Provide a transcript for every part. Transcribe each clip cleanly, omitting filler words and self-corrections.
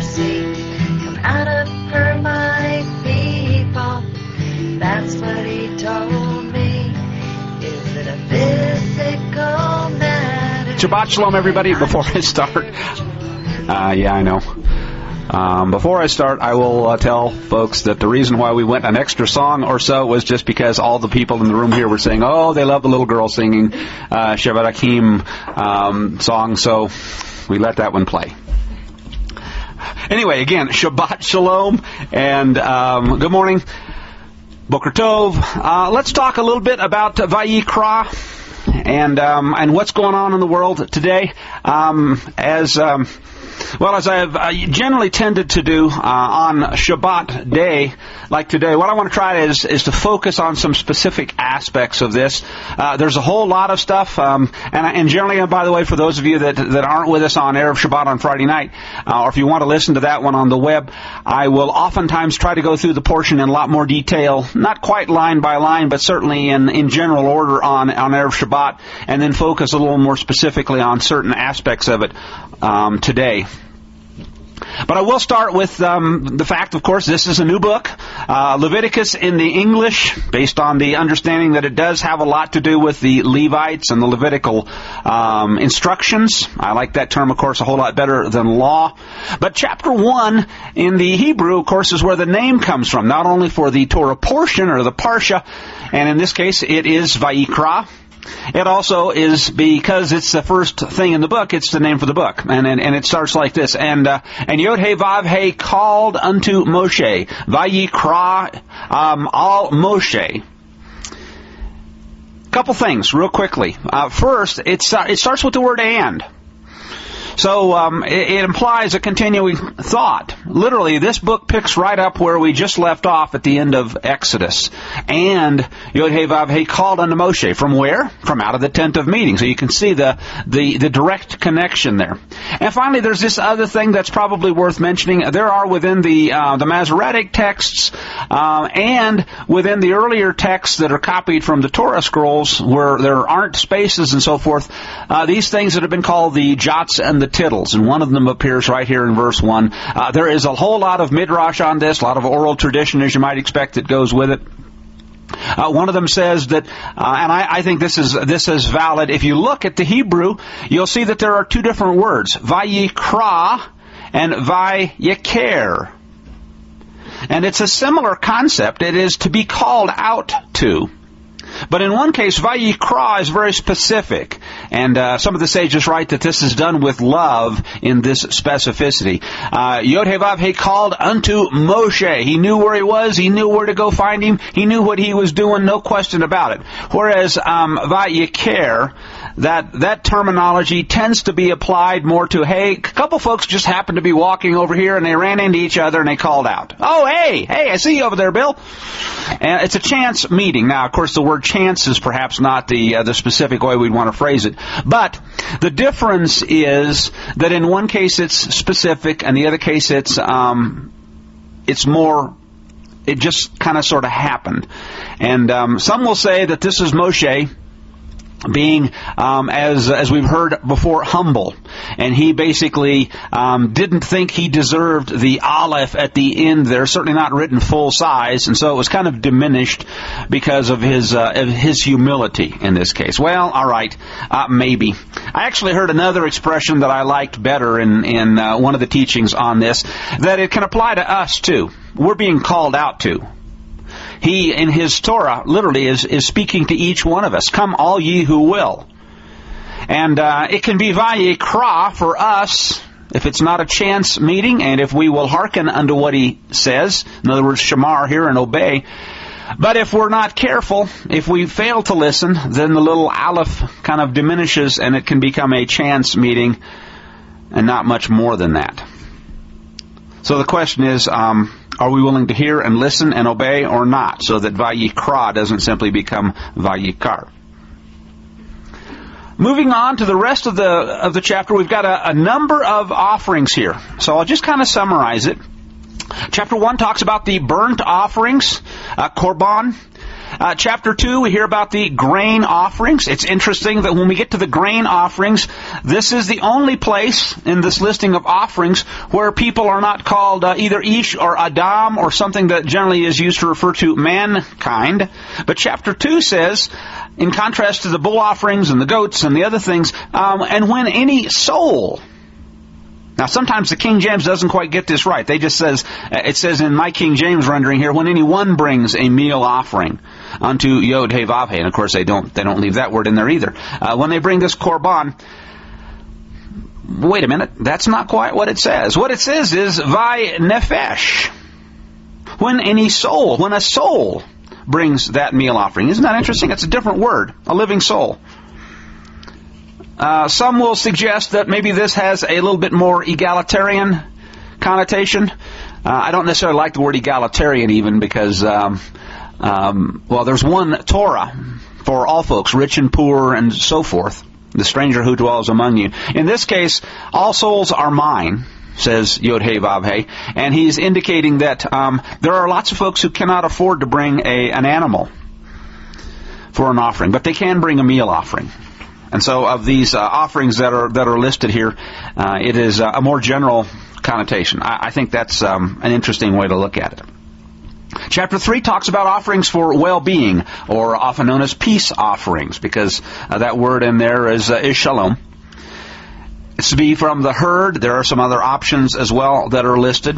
mercy. Come out of her, my people. That's what he told me. Is it a physical matter? Shabbat Shalom, everybody. Before I start, yeah, I know. Before I start, I will tell folks that the reason why we went an extra song or so was just because all the people in the room here were saying, oh, they love the little girl singing Shabbat Akim song, so we let that one play. Anyway, again, Shabbat Shalom, and good morning, Boker Tov. Let's talk a little bit about Vayikra and what's going on in the world today. As I have generally tended to do on Shabbat day, like today, what I want to try is to focus on some specific aspects of this. There's a whole lot of stuff, and generally, by the way, for those of you that aren't with us on Erev Shabbat on Friday night, or if you want to listen to that one on the web, I will oftentimes try to go through the portion in a lot more detail, not quite line by line, but certainly in general order on Erev Shabbat, and then focus a little more specifically on certain aspects of it today. But I will start with the fact, of course, this is a new book, Leviticus in the English, based on the understanding that it does have a lot to do with the Levites and the Levitical instructions. I like that term, of course, a whole lot better than law. But chapter 1 in the Hebrew, of course, is where the name comes from, not only for the Torah portion or the Parsha, and in this case it is Vayikra. It also is, because it's the first thing in the book, it's the name for the book. And it starts like this. And Yod He Vav He called unto Moshe. Vayikra al Moshe. Couple things, real quickly. First, it starts with the word and. So it implies a continuing thought. Literally, this book picks right up where we just left off at the end of Exodus. And Yod He Vav He called unto Moshe. From where? From out of the tent of meeting. So you can see the direct connection there. And finally, there's this other thing that's probably worth mentioning. There are within the Masoretic texts and within the earlier texts that are copied from the Torah scrolls where there aren't spaces and so forth, these things that have been called the jots and the tittles, and one of them appears right here in verse 1. There is a whole lot of midrash on this, a lot of oral tradition, as you might expect, that goes with it. One of them says that, and I think this is valid. If you look at the Hebrew, you'll see that there are two different words, Vayikra and Vayiker. And it's a similar concept. It is to be called out to. But in one case, Vayikra is very specific. And some of the sages write that this is done with love in this specificity. Yod He Vav He called unto Moshe. He knew where he was. He knew where to go find him. He knew what he was doing. No question about it. Whereas Vayiker, that terminology tends to be applied more to, hey, a couple folks just happened to be walking over here and they ran into each other and they called out. Oh, hey, I see you over there, Bill. And it's a chance meeting. Now, of course, the word chance is perhaps not the specific way we'd want to phrase it. But the difference is that in one case it's specific and the other case it's more, it just kind of sort of happened. And some will say that this is Moshe being, as we've heard before, humble. And he basically didn't think he deserved the aleph at the end there, certainly not written full size, and so it was kind of diminished because of his humility in this case. Well, all right, maybe. I actually heard another expression that I liked better in one of the teachings on this, that it can apply to us too. We're being called out to. He, in his Torah, literally is speaking to each one of us. Come all ye who will. And it can be Vayikra for us if it's not a chance meeting and if we will hearken unto what he says. In other words, shamar, hear and obey. But if we're not careful, if we fail to listen, then the little aleph kind of diminishes and it can become a chance meeting and not much more than that. So the question is, are we willing to hear and listen and obey or not, so that Vayikra doesn't simply become Vayikar? Moving on to the rest of the chapter, we've got a number of offerings here. So I'll just kind of summarize it. Chapter 1 talks about the burnt offerings, korban. Chapter 2, we hear about the grain offerings. It's interesting that when we get to the grain offerings, this is the only place in this listing of offerings where people are not called either Ish or Adam or something that generally is used to refer to mankind. But chapter 2 says, in contrast to the bull offerings and the goats and the other things, and when any soul. Now, sometimes the King James doesn't quite get this right. It says in my King James rendering here, when anyone brings a meal offering unto Yod He Vav He. And of course they don't leave that word in there either. When they bring this korban, wait a minute, that's not quite what it says. What it says is vai nefesh. When a soul brings that meal offering. Isn't that interesting? It's a different word, a living soul. Some will suggest that maybe this has a little bit more egalitarian connotation. I don't necessarily like the word egalitarian even because, there's one Torah for all folks, rich and poor and so forth, the stranger who dwells among you. In this case, all souls are mine, says Yod He Vav He, and he's indicating that there are lots of folks who cannot afford to bring an animal for an offering, but they can bring a meal offering. And so of these offerings that are listed here, it is a more general connotation. I think that's an interesting way to look at it. Chapter 3 talks about offerings for well-being, or often known as peace offerings, because that word in there is shalom. It's to be from the herd. There are some other options as well that are listed.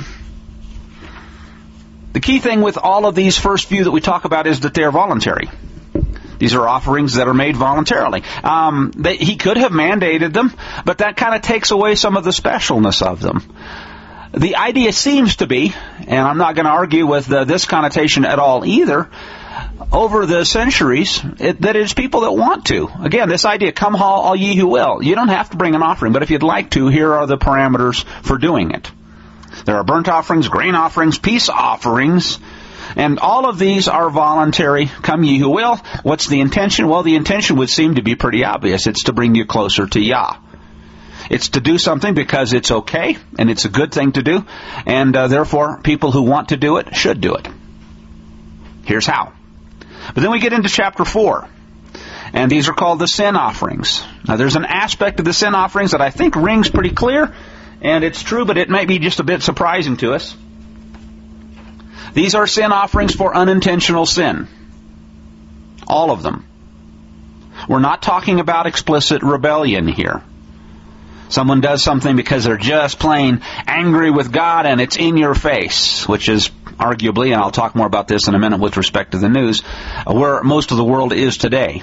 The key thing with all of these first few that we talk about is that they are voluntary. These are offerings that are made voluntarily. He could have mandated them, but that kind of takes away some of the specialness of them. The idea seems to be, and I'm not going to argue with this connotation at all either, over the centuries, that it's people that want to. Again, this idea, come all ye who will. You don't have to bring an offering, but if you'd like to, here are the parameters for doing it. There are burnt offerings, grain offerings, peace offerings, and all of these are voluntary. Come ye who will. What's the intention? Well, the intention would seem to be pretty obvious. It's to bring you closer to Yah. It's to do something because it's okay, and it's a good thing to do, and therefore people who want to do it should do it. Here's how. But then we get into chapter 4, and these are called the sin offerings. Now there's an aspect of the sin offerings that I think rings pretty clear, and it's true, but it may be just a bit surprising to us. These are sin offerings for unintentional sin. All of them. We're not talking about explicit rebellion here. Someone does something because they're just plain angry with God and it's in your face, which is arguably, and I'll talk more about this in a minute with respect to the news, where most of the world is today.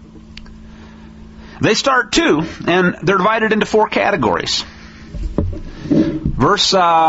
They start too, and they're divided into 4 categories. Verse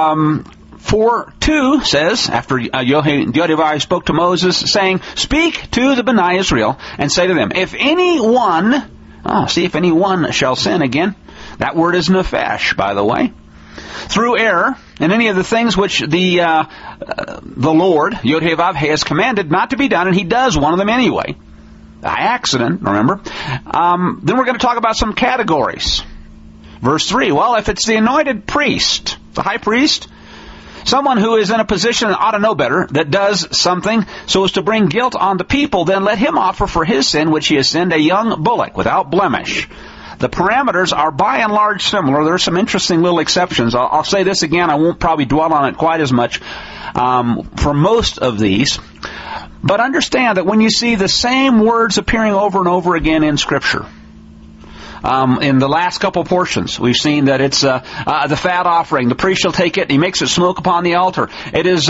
4:2 says, after Yodivai spoke to Moses, saying, "Speak to the Bnei Israel, and say to them, if anyone shall sin again," that word is nefesh, by the way, "through error, in any of the things which the Lord, Yod He Vav He, has commanded not to be done," and he does one of them anyway, by accident, remember. Then we're going to talk about some categories. Verse 3, well, if it's the anointed priest, the high priest, someone who is in a position and ought to know better, that does something so as to bring guilt on the people, then let him offer for his sin, which he has sinned, a young bullock without blemish. The parameters are by and large similar. There are some interesting little exceptions. I'll say this again. I won't probably dwell on it quite as much for most of these. But understand that when you see the same words appearing over and over again in Scripture, in the last couple portions, we've seen that it's the fat offering. The priest shall take it. He makes it smoke upon the altar. There's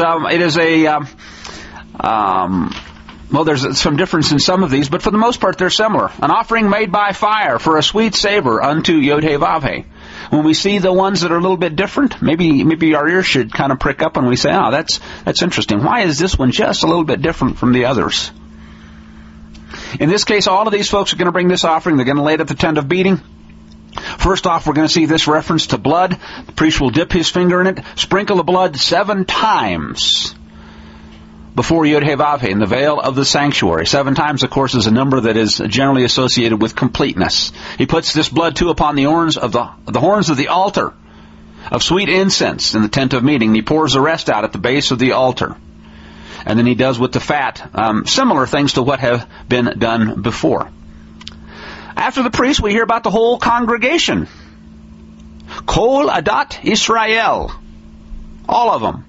some difference in some of these, but for the most part, they're similar. An offering made by fire for a sweet savor unto Yod He Vav He. When we see the ones that are a little bit different, maybe our ears should kind of prick up and we say, oh, that's interesting. Why is this one just a little bit different from the others? In this case, all of these folks are going to bring this offering. They're going to lay it at the tent of meeting. First off, we're going to see this reference to blood. The priest will dip his finger in it, sprinkle the blood 7 times before Yod He Vav He in the veil of the sanctuary. 7 times, of course, is a number that is generally associated with completeness. He puts this blood too upon the horns of the altar of sweet incense in the tent of meeting. He pours the rest out at the base of the altar. And then he does with the fat similar things to what have been done before. After the priest, we hear about the whole congregation. Kol Adat Israel. All of them.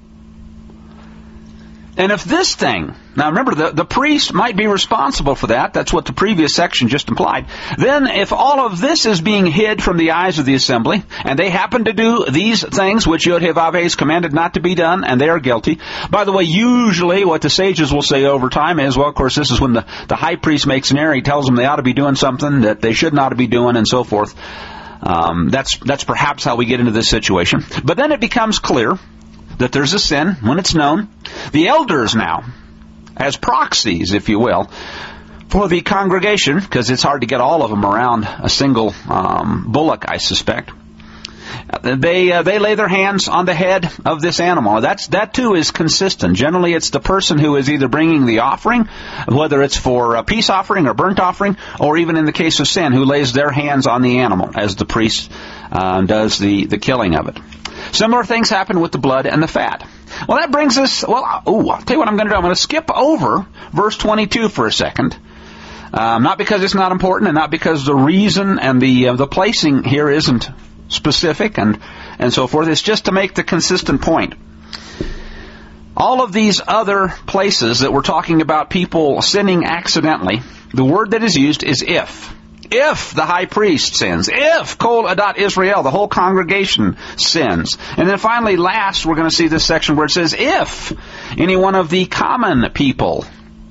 And if this thing, now remember, the priest might be responsible for that. That's what the previous section just implied. Then if all of this is being hid from the eyes of the assembly, and they happen to do these things which Yod-Heh-Vav-Heh is commanded not to be done, and they are guilty. By the way, usually what the sages will say over time is, well, of course, this is when the high priest makes an error. He tells them they ought to be doing something that they should not be doing, and so forth. That's perhaps how we get into this situation. But then it becomes clear that there's a sin when it's known. The elders now, as proxies, if you will, for the congregation, because it's hard to get all of them around a single bullock, I suspect. They lay their hands on the head of this animal. That too is consistent. Generally, it's the person who is either bringing the offering, whether it's for a peace offering or burnt offering, or even in the case of sin, who lays their hands on the animal as the priest does the killing of it. Similar things happen with the blood and the fat. Well, that brings us, I'll tell you what I'm going to do. I'm going to skip over verse 22 for a second. Not because it's not important, and not because the reason and the placing here isn't specific and so forth. It's just to make the consistent point. All of these other places that we're talking about people sinning accidentally, the word that is used is if. If the high priest sins, if Kol Adat Israel, the whole congregation sins. And then finally, last, we're going to see this section where it says, if any one of the common people.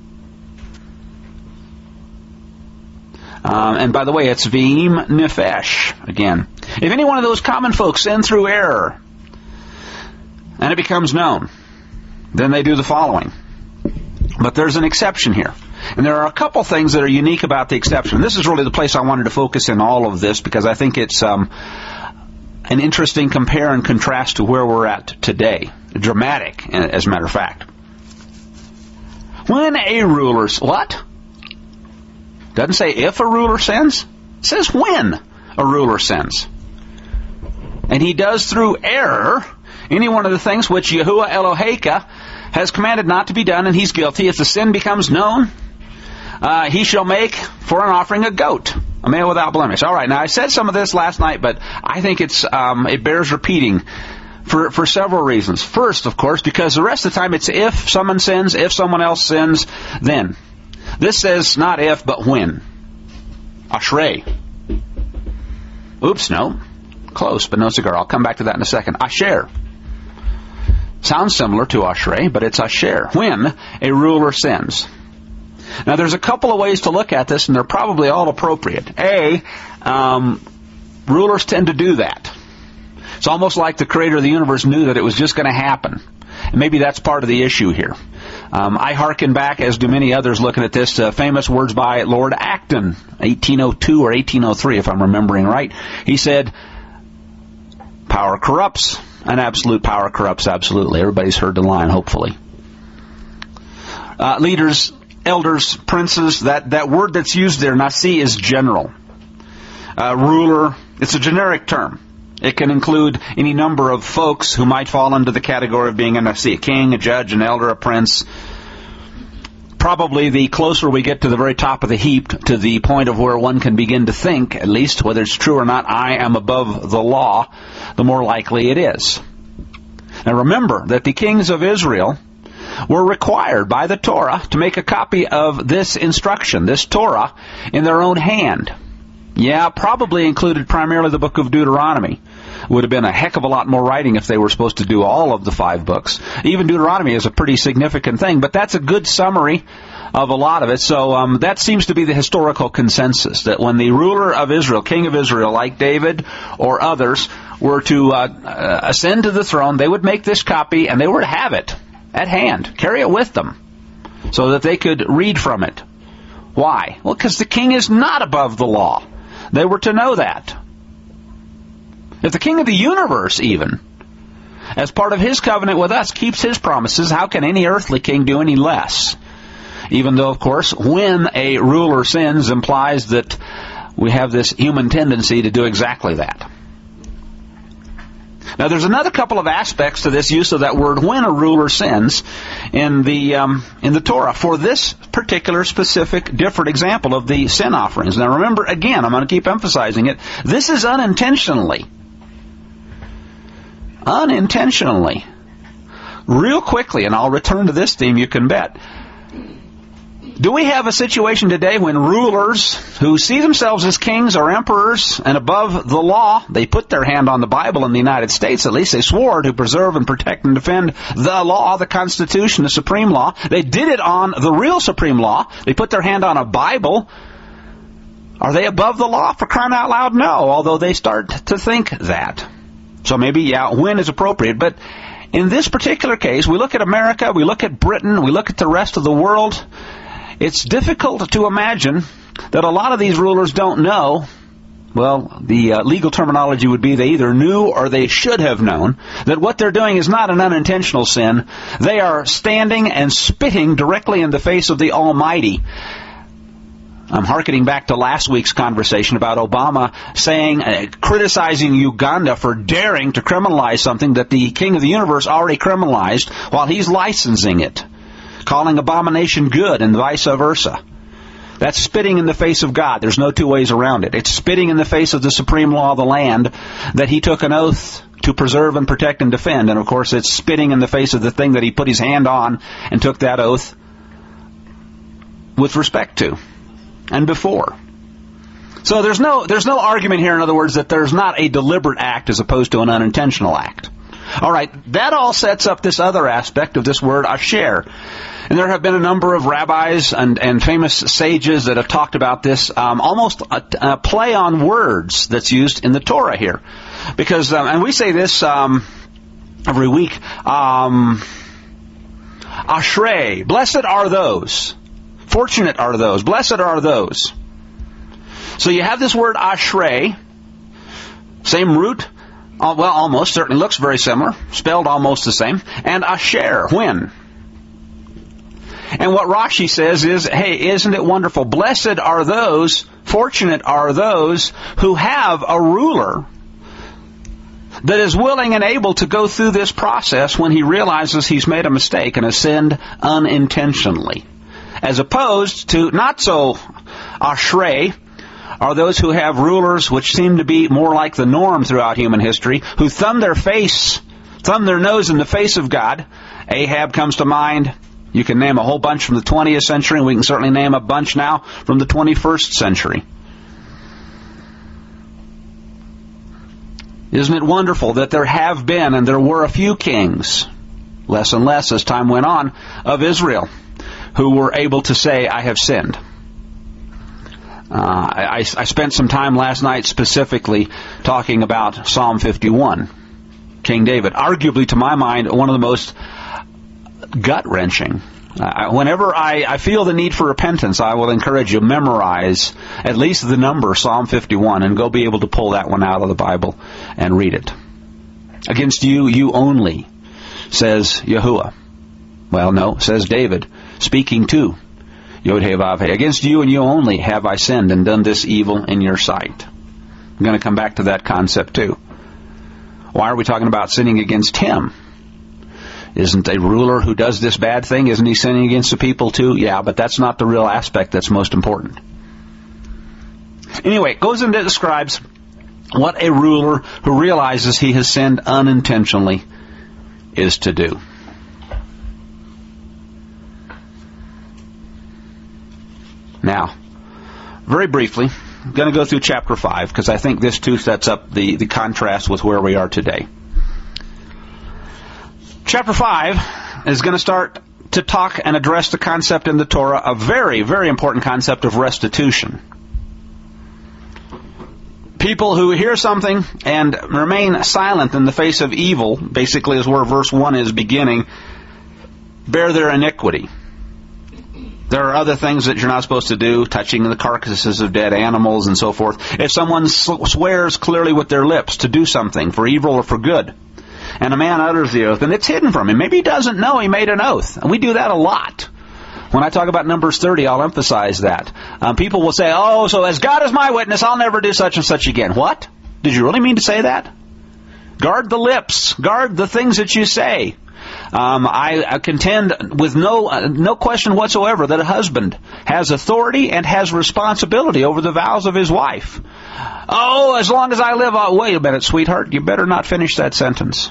And by the way, it's V'im Nefesh, again. If any one of those common folks sin through error, and it becomes known, then they do the following. But there's an exception here. And there are a couple things that are unique about the exception. This is really the place I wanted to focus in all of this, because I think it's an interesting compare and contrast to where we're at today. Dramatic, as a matter of fact. When a ruler... What? Doesn't say if a ruler sins. It says when a ruler sins. And he does through error any one of the things which Yahuwah Eloheka has commanded not to be done, and he's guilty. If the sin becomes known, he shall make for an offering a goat, a male without blemish. All right, now I said some of this last night, but I think it bears repeating for several reasons. First, of course, because the rest of the time it's if someone sins, if someone else sins, then. This says not if, but when. Ashrei. Oops, no. Close, but no cigar. I'll come back to that in a second. Asher. Sounds similar to Ashrei, but it's Asher. When a ruler sins. Now, there's a couple of ways to look at this, and they're probably all appropriate. Rulers tend to do that. It's almost like the creator of the universe knew that it was just going to happen. And maybe that's part of the issue here. I hearken back, as do many others looking at this, to famous words by Lord Acton, 1802 or 1803, if I'm remembering right. He said, power corrupts, and absolute power corrupts absolutely. Everybody's heard the line, hopefully. Leaders, elders, princes, that word that's used there, nasi, is general. Ruler, it's a generic term. It can include any number of folks who might fall under the category of being a nasi, a king, a judge, an elder, a prince. Probably the closer we get to the very top of the heap, to the point of where one can begin to think, at least whether it's true or not, I am above the law, the more likely it is. Now remember that the kings of Israel were required by the Torah to make a copy of this instruction, this Torah, in their own hand. Yeah, probably included primarily the book of Deuteronomy. Would have been a heck of a lot more writing if they were supposed to do all of the 5 books. Even Deuteronomy is a pretty significant thing, but that's a good summary of a lot of it. So that seems to be the historical consensus, that when the ruler of Israel, king of Israel, like David or others, were to ascend to the throne, they would make this copy, and they were to have it at hand, carry it with them, so that they could read from it. Why? Well, because the king is not above the law. They were to know that. If the king of the universe, even, as part of his covenant with us, keeps his promises, how can any earthly king do any less? Even though, of course, when a ruler sins implies that we have this human tendency to do exactly that. Now, there's another couple of aspects to this use of that word, when a ruler sins, in the Torah for this particular specific different example of the sin offerings. Now remember, again, I'm going to keep emphasizing it, this is unintentionally. Unintentionally. Real quickly, and I'll return to this theme, you can bet. Do we have a situation today when rulers who see themselves as kings or emperors and above the law, they put their hand on the Bible in the United States, at least they swore to preserve and protect and defend the law, the Constitution, the supreme law. They did it on the real supreme law. They put their hand on a Bible. Are they above the law? For crying out loud, no, although they start to think that. So maybe, yeah, when is appropriate, but in this particular case, we look at America, we look at Britain, we look at the rest of the world. It's difficult to imagine that a lot of these rulers don't know, well, the legal terminology would be they either knew or they should have known that what they're doing is not an unintentional sin. They are standing and spitting directly in the face of the Almighty. I'm hearkening back to last week's conversation about Obama saying, criticizing Uganda for daring to criminalize something that the King of the Universe already criminalized while he's licensing it, calling abomination good and vice versa. That's spitting in the face of God. There's no two ways around it. It's spitting in the face of the supreme law of the land that he took an oath to preserve and protect and defend. And of course, it's spitting in the face of the thing that he put his hand on and took that oath with respect to and before. So there's no argument here, in other words, that there's not a deliberate act as opposed to an unintentional act. All right, that all sets up this other aspect of this word asher. And there have been a number of rabbis and famous sages that have talked about this, almost a play on words that's used in the Torah here. Because, and we say this every week, ashrei, blessed are those, fortunate are those, blessed are those. So you have this word ashrei, same root, well, almost, certainly looks very similar, spelled almost the same, and asher, when. And what Rashi says is, hey, isn't it wonderful? Blessed are those, fortunate are those who have a ruler that is willing and able to go through this process when he realizes he's made a mistake and has sinned unintentionally. As opposed to not so ashrei are those who have rulers which seem to be more like the norm throughout human history, who thumb their nose in the face of God. Ahab comes to mind. You can name a whole bunch from the 20th century, and we can certainly name a bunch now from the 21st century. Isn't it wonderful that there have been, and there were a few kings, less and less as time went on, of Israel, who were able to say, I have sinned. I spent some time last night specifically talking about Psalm 51, King David. Arguably, to my mind, one of the most gut-wrenching. Whenever I feel the need for repentance, I will encourage you, memorize at least the number, Psalm 51, and go be able to pull that one out of the Bible and read it. Against you, you only, says Yahuwah. Well, no, says David, speaking to Yod-Heh-Vav-Heh. Against you and you only have I sinned and done this evil in your sight. I'm going to come back to that concept too. Why are we talking about sinning against him? Isn't a ruler who does this bad thing, isn't he sinning against the people too? Yeah, but that's not the real aspect that's most important. Anyway, it goes and describes what a ruler who realizes he has sinned unintentionally is to do. Now, very briefly, I'm going to go through chapter 5 because I think this too sets up the contrast with where we are today. Chapter 5 is going to start to talk and address the concept in the Torah, a very, very important concept of restitution. People who hear something and remain silent in the face of evil, basically is where verse 1 is beginning, bear their iniquity. There are other things that you're not supposed to do, touching the carcasses of dead animals and so forth. If someone swears clearly with their lips to do something for evil or for good, and a man utters the oath, and it's hidden from him. Maybe he doesn't know he made an oath. And we do that a lot. When I talk about Numbers 30, I'll emphasize that. People will say, oh, so as God is my witness, I'll never do such and such again. What? Did you really mean to say that? Guard the lips. Guard the things that you say. I contend with no question whatsoever that a husband has authority and has responsibility over the vows of his wife. Oh, as long as I live, wait a minute, sweetheart, you better not finish that sentence.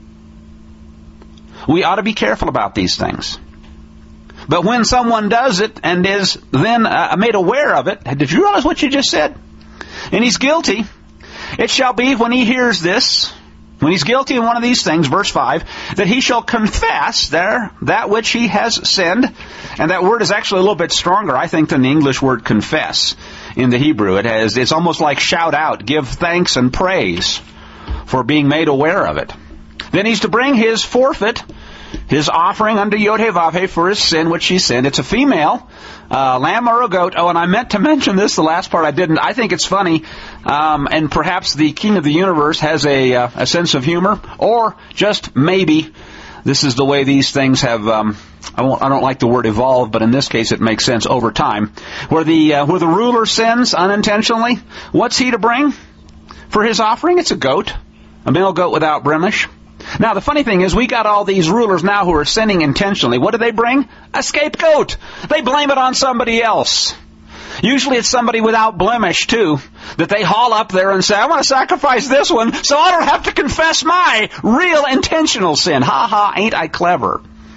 We ought to be careful about these things. But when someone does it and is then made aware of it, did you realize what you just said? And he's guilty. It shall be when he hears this, when he's guilty in one of these things, verse 5, that he shall confess that which he has sinned. And that word is actually a little bit stronger, I think, than the English word confess in the Hebrew. It's almost like shout out, give thanks and praise for being made aware of it. Then he's to bring his forfeit, his offering unto Yod-Heh-Vav-Heh for his sin which he sinned. It's a female, lamb or a goat. Oh, and I meant to mention this, the last part I didn't. I think it's funny, and perhaps the King of the Universe has a sense of humor, or just maybe this is the way these things have, I don't like the word evolve, but in this case it makes sense over time. Where the ruler sins unintentionally, what's he to bring for his offering? It's a goat, a male goat without blemish. Now, the funny thing is, we got all these rulers now who are sinning intentionally. What do they bring? A scapegoat. They blame it on somebody else. Usually it's somebody without blemish, too, that they haul up there and say, I want to sacrifice this one so I don't have to confess my real intentional sin. Ha ha, ain't I clever?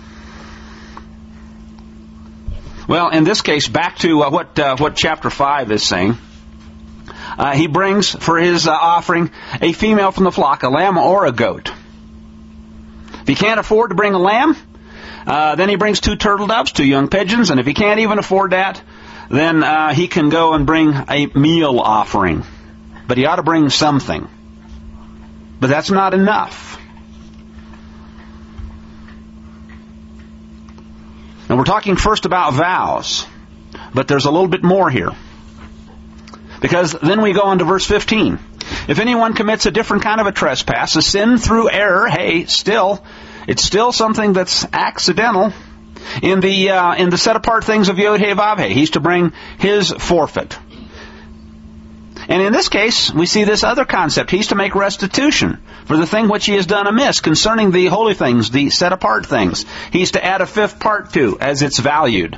Well, in this case, back to what chapter 5 is saying. He brings for his offering a female from the flock, a lamb or a goat. If he can't afford to bring a lamb, then he brings 2 turtle doves, 2 young pigeons, and if he can't even afford that, then he can go and bring a meal offering. But he ought to bring something. But that's not enough. And we're talking first about vows, but there's a little bit more here. Because then we go on to verse 15. If anyone commits a different kind of a trespass, a sin through error, hey, it's still something that's accidental. In the set apart things of Yod-Heh-Vav-Heh, he's to bring his forfeit. And in this case, we see this other concept. He's to make restitution for the thing which he has done amiss concerning the holy things, the set apart things. He's to add a 5th part to, as it's valued.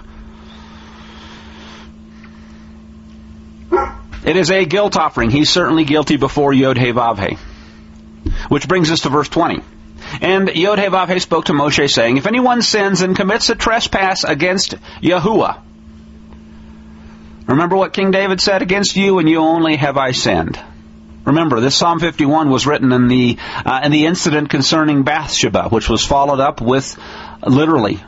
It is a guilt offering. He's certainly guilty before Yod-Heh-Vav-Heh. Which brings us to verse 20. And Yod-Heh-Vav-Heh spoke to Moshe, saying, if anyone sins and commits a trespass against Yahuwah. Remember what King David said, against you and you only have I sinned. Remember, this Psalm 51 was written in the incident concerning Bathsheba, which was followed up with literally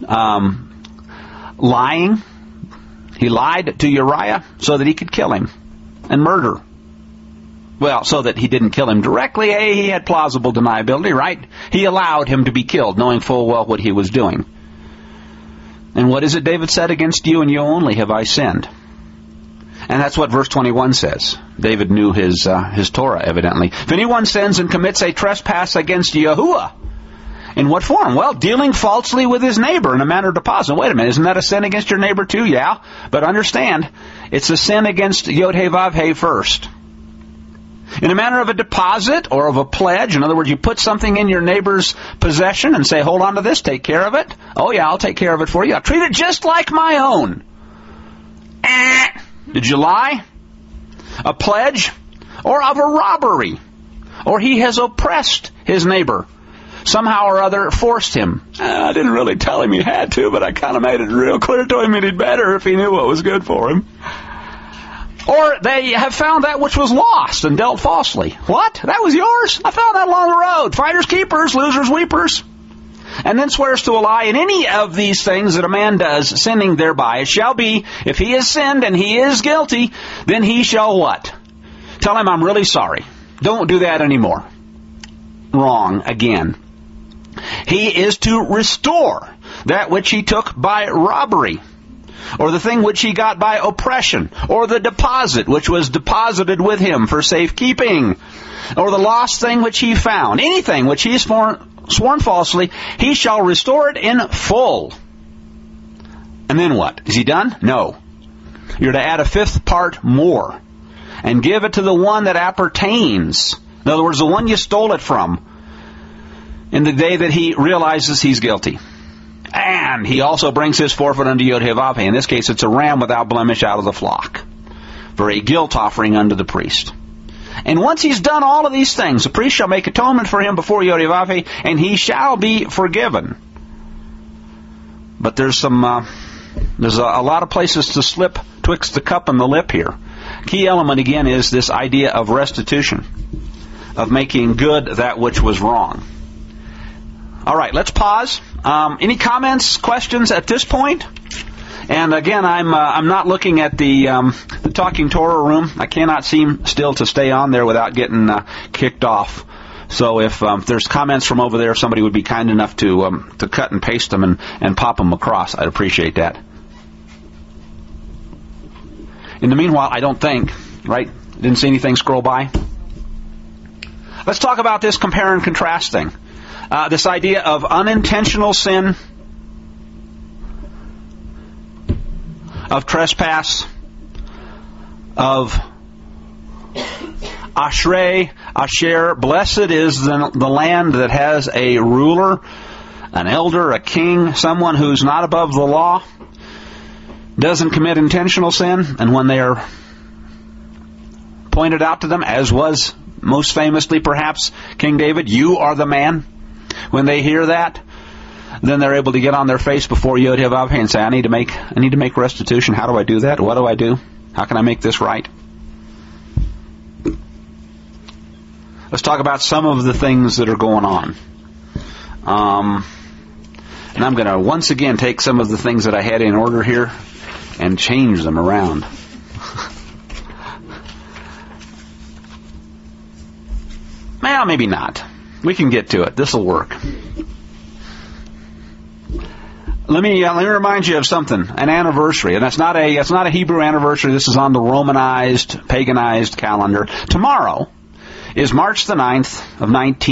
lying. He lied to Uriah so that he could kill him and murder. Well, so that he didn't kill him directly. He had plausible deniability, right? He allowed him to be killed, knowing full well what he was doing. And what is it David said? Against you and you only have I sinned. And that's what verse 21 says. David knew his Torah, evidently. If anyone sins and commits a trespass against Yahuwah, in what form? Well, dealing falsely with his neighbor in a manner of deposit. Wait a minute, isn't that a sin against your neighbor too? Yeah, but understand, it's a sin against Yod-Heh-Vav-Heh first. In a manner of a deposit or of a pledge, in other words, you put something in your neighbor's possession and say, hold on to this, take care of it. Oh yeah, I'll take care of it for you. I'll treat it just like my own. Did you lie? A pledge? Or of a robbery? Or he has oppressed his neighbor. Somehow or other forced him. I didn't really tell him he had to, but I kind of made it real clear to him he'd better if he knew what was good for him. Or they have found that which was lost and dealt falsely. What? That was yours? I found that along the road. Finders keepers, losers weepers. And then swears to a lie. In any of these things that a man does, sinning thereby, it shall be, if he has sinned and he is guilty, then he shall what? Tell him, I'm really sorry. Don't do that anymore. Wrong again. He is to restore that which he took by robbery, or the thing which he got by oppression, or the deposit which was deposited with him for safekeeping, or the lost thing which he found. Anything which he sworn falsely, he shall restore it in full. And then what? Is he done? No. You're to add a 5th part more and give it to the one that appertains. In other words, the one you stole it from. in the day that he realizes he's guilty. And he also brings his forfeit unto Yod-Heh-Vav-Heh. In this case, it's a ram without blemish out of the flock for a guilt offering unto the priest. And once he's done all of these things, the priest shall make atonement for him before Yod-Heh-Vav-Heh, and he shall be forgiven. But there's a lot of places to slip twixt the cup and the lip here. Key element, again, is this idea of restitution, of making good that which was wrong. All right, let's pause. Any comments, questions at this point? And again, I'm not looking at the Talking Torah room. I cannot seem still to stay on there without getting kicked off. So if there's comments from over there, somebody would be kind enough to cut and paste them and pop them across. I'd appreciate that. In the meanwhile, I don't think, right? Didn't see anything scroll by. Let's talk about this compare and contrast thing. This idea of unintentional sin, of trespass, of Ashrei, Asher, blessed is the land that has a ruler, an elder, a king, someone who's not above the law, doesn't commit intentional sin, and when they are pointed out to them, as was most famously perhaps King David, you are the man. When they hear that, then they're able to get on their face before Yod-Heh-Vav-Heh and say, I need to make restitution. How do I do that? What do I do? How can I make this right? Let's talk about some of the things that are going on. And I'm going to once again take some of the things that I had in order here and change them around. Well, maybe not. We can get to it. This will work. Let me remind you of something. An anniversary, and it's not a Hebrew anniversary. This is on the Romanized, paganized calendar. Tomorrow is March the 9th of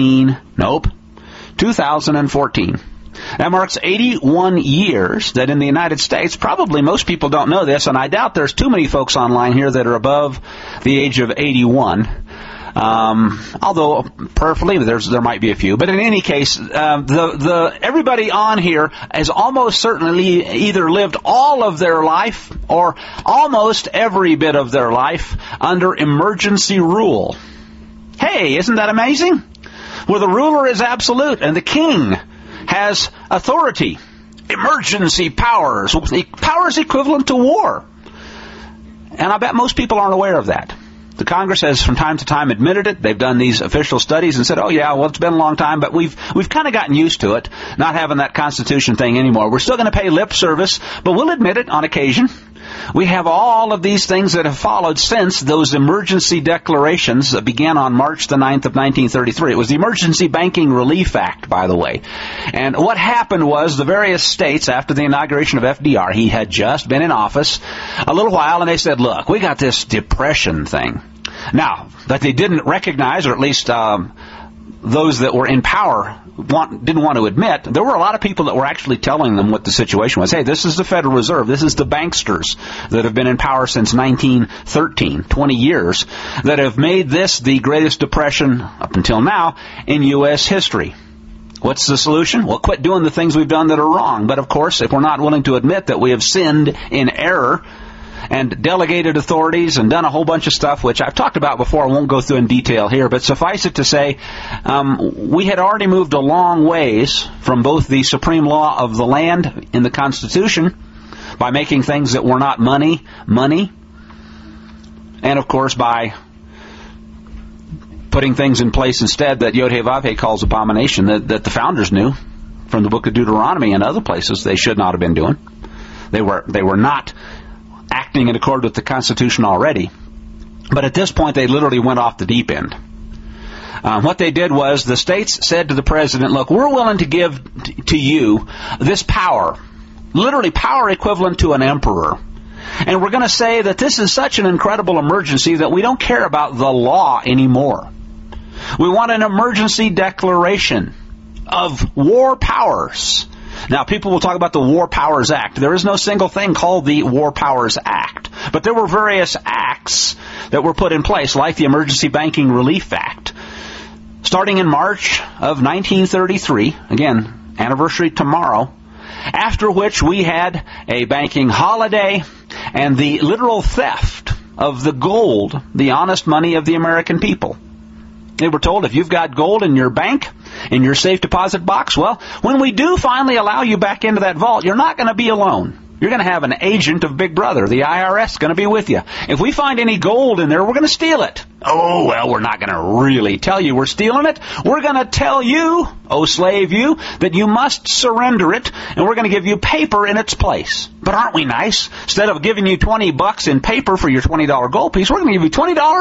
2014. That marks 81 years that in the United States, probably most people don't know this, and I doubt there's too many folks online here that are above the age of 81. Although prayerfully there might be a few, but in any case, everybody on here has almost certainly either lived all of their life or almost every bit of their life under emergency rule. Hey, isn't that amazing? Where the ruler is absolute and the king has authority, emergency powers equivalent to war. And I bet most people aren't aware of that. The Congress has from time to time admitted it. They've done these official studies and said, oh yeah, well, it's been a long time, but we've kind of gotten used to it, not having that Constitution thing anymore. We're still going to pay lip service, but we'll admit it on occasion. We have all of these things that have followed since those emergency declarations that began on March the 9th of 1933. It was the Emergency Banking Relief Act, by the way. And what happened was the various states, after the inauguration of FDR, he had just been in office a little while, and they said, look, we got this depression thing. Now, that they didn't recognize, or at least those that were in power didn't want to admit, there were a lot of people that were actually telling them what the situation was. Hey, this is the Federal Reserve. This is the banksters that have been in power since 1913, 20 years, that have made this the greatest depression up until now in U.S. history. What's the solution? Well, quit doing the things we've done that are wrong. But of course, if we're not willing to admit that we have sinned in error and delegated authorities and done a whole bunch of stuff, which I've talked about before, I won't go through in detail here, but suffice it to say, we had already moved a long ways from both the supreme law of the land in the Constitution by making things that were not money, and of course by putting things in place instead that Yod-Heh-Vav-Heh calls abomination, that the founders knew from the book of Deuteronomy and other places they should not have been doing. They were not acting in accord with the Constitution already. But at this point, they literally went off the deep end. What they did was the states said to the president, look, we're willing to give to you this power, literally power equivalent to an emperor. And we're going to say that this is such an incredible emergency that we don't care about the law anymore. We want an emergency declaration of war powers. Now, people will talk about the War Powers Act. There is no single thing called the War Powers Act. But there were various acts that were put in place, like the Emergency Banking Relief Act, starting in March of 1933, again, anniversary tomorrow, after which we had a banking holiday and the literal theft of the gold, the honest money of the American people. They were told, if you've got gold in your bank, in your safe deposit box, well, when we do finally allow you back into that vault, you're not going to be alone. You're going to have an agent of Big Brother. The IRS is going to be with you. If we find any gold in there, we're going to steal it. Oh, well, we're not going to really tell you we're stealing it. We're going to tell you, oh slave you, that you must surrender it, and we're going to give you paper in its place. But aren't we nice? Instead of giving you $20 in paper for your $20 gold piece, we're going to give you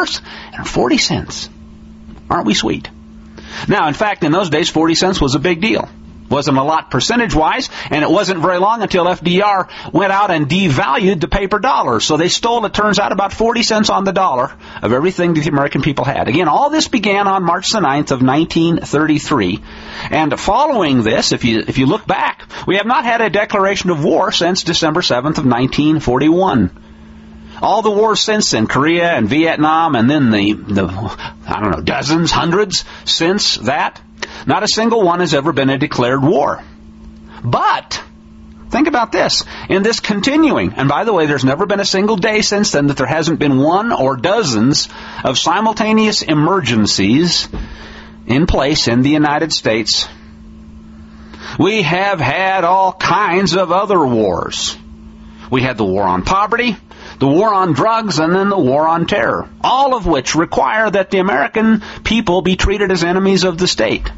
$20.40. Aren't we sweet? Now, in fact, in those days, 40 cents was a big deal. Wasn't a lot percentage-wise, and it wasn't very long until FDR went out and devalued the paper dollar. So they stole, it turns out, about 40 cents on the dollar of everything that the American people had. Again, all this began on March the 9th of 1933. And following this, if you look back, we have not had a declaration of war since December 7th of 1941. All the wars since then, Korea and Vietnam, and then the dozens, hundreds since that, not a single one has ever been a declared war. But, think about this, in this continuing, and by the way, there's never been a single day since then that there hasn't been one or dozens of simultaneous emergencies in place in the United States. We have had all kinds of other wars. We had the war on poverty, the war on drugs, and then the war on terror, all of which require that the American people be treated as enemies of the state.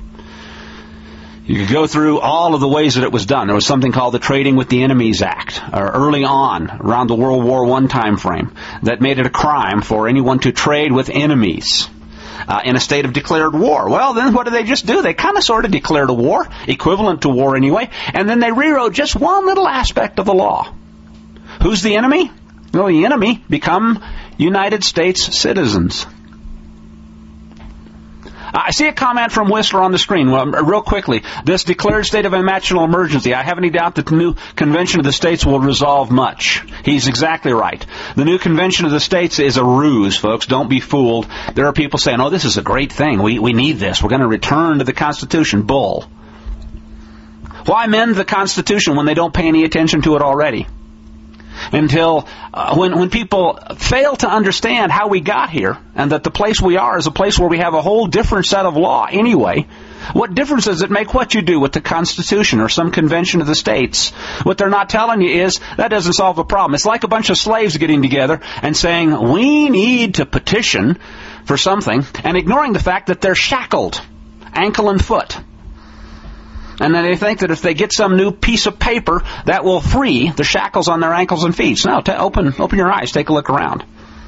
You could go through all of the ways that it was done. There was something called the Trading with the Enemies Act, early on, around the World War I time frame, that made it a crime for anyone to trade with enemies in a state of declared war. Well, then what did they just do? They kind of sort of declared a war, equivalent to war anyway, and then they rewrote just one little aspect of the law. Who's the enemy? Well, the enemy become United States citizens. I see a comment from Whistler on the screen. Well, real quickly, this declared state of national emergency, I have any doubt that the new Convention of the States will resolve much. He's exactly right. The new Convention of the States is a ruse, folks. Don't be fooled. There are people saying, oh, this is a great thing. We need this. We're going to return to the Constitution. Bull. Why mend the Constitution when they don't pay any attention to it already? Until when people fail to understand how we got here, and that the place we are is a place where we have a whole different set of law anyway, what difference does it make what you do with the Constitution or some convention of the states? What they're not telling you is that doesn't solve the problem. It's like a bunch of slaves getting together and saying, we need to petition for something, and ignoring the fact that they're shackled, ankle and foot. And then they think that if they get some new piece of paper, that will free the shackles on their ankles and feet. So now, open your eyes, take a look around.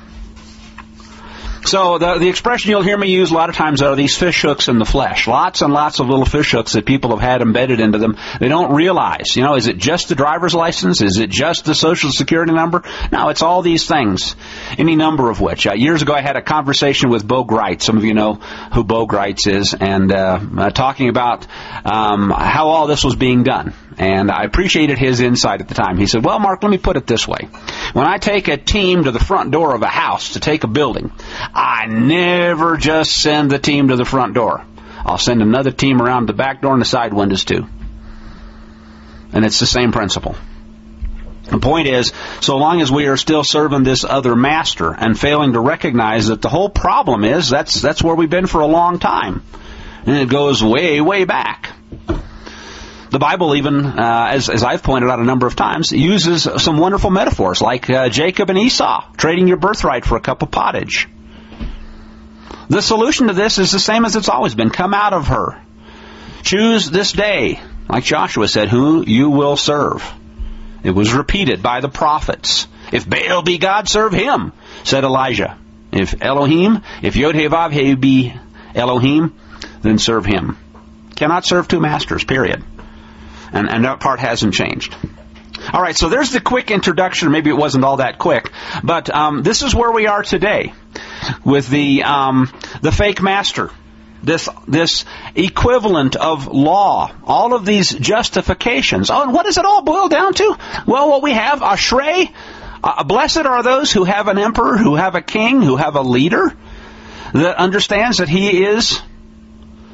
So the expression you'll hear me use a lot of times are these fish hooks in the flesh. Lots and lots of little fish hooks that people have had embedded into them. They don't realize, is it just the driver's license? Is it just the social security number? No, it's all these things, any number of which. Years ago I had a conversation with Bo Greitz. Some of you know who Bo Greitz is, and talking about how all this was being done. And I appreciated his insight at the time. He said, well, Mark, let me put it this way. When I take a team to the front door of a house to take a building, I never just send the team to the front door. I'll send another team around the back door and the side windows too. And it's the same principle. The point is, so long as we are still serving this other master and failing to recognize that the whole problem is that's where we've been for a long time. And it goes way, way back. The Bible even, as I've pointed out a number of times, uses some wonderful metaphors like Jacob and Esau, trading your birthright for a cup of pottage. The solution to this is the same as it's always been. Come out of her. Choose this day, like Joshua said, who you will serve. It was repeated by the prophets. If Baal be God, serve him, said Elijah. If Yod-Heh-Vav-Heh be Elohim, then serve him. Cannot serve two masters, period. And that part hasn't changed. All right, so there's the quick introduction. Maybe it wasn't all that quick, but this is where we are today with the fake master, this equivalent of law, all of these justifications. Oh, and what does it all boil down to? Well, what we have, Ashrei, blessed are those who have an emperor, who have a king, who have a leader that understands that he is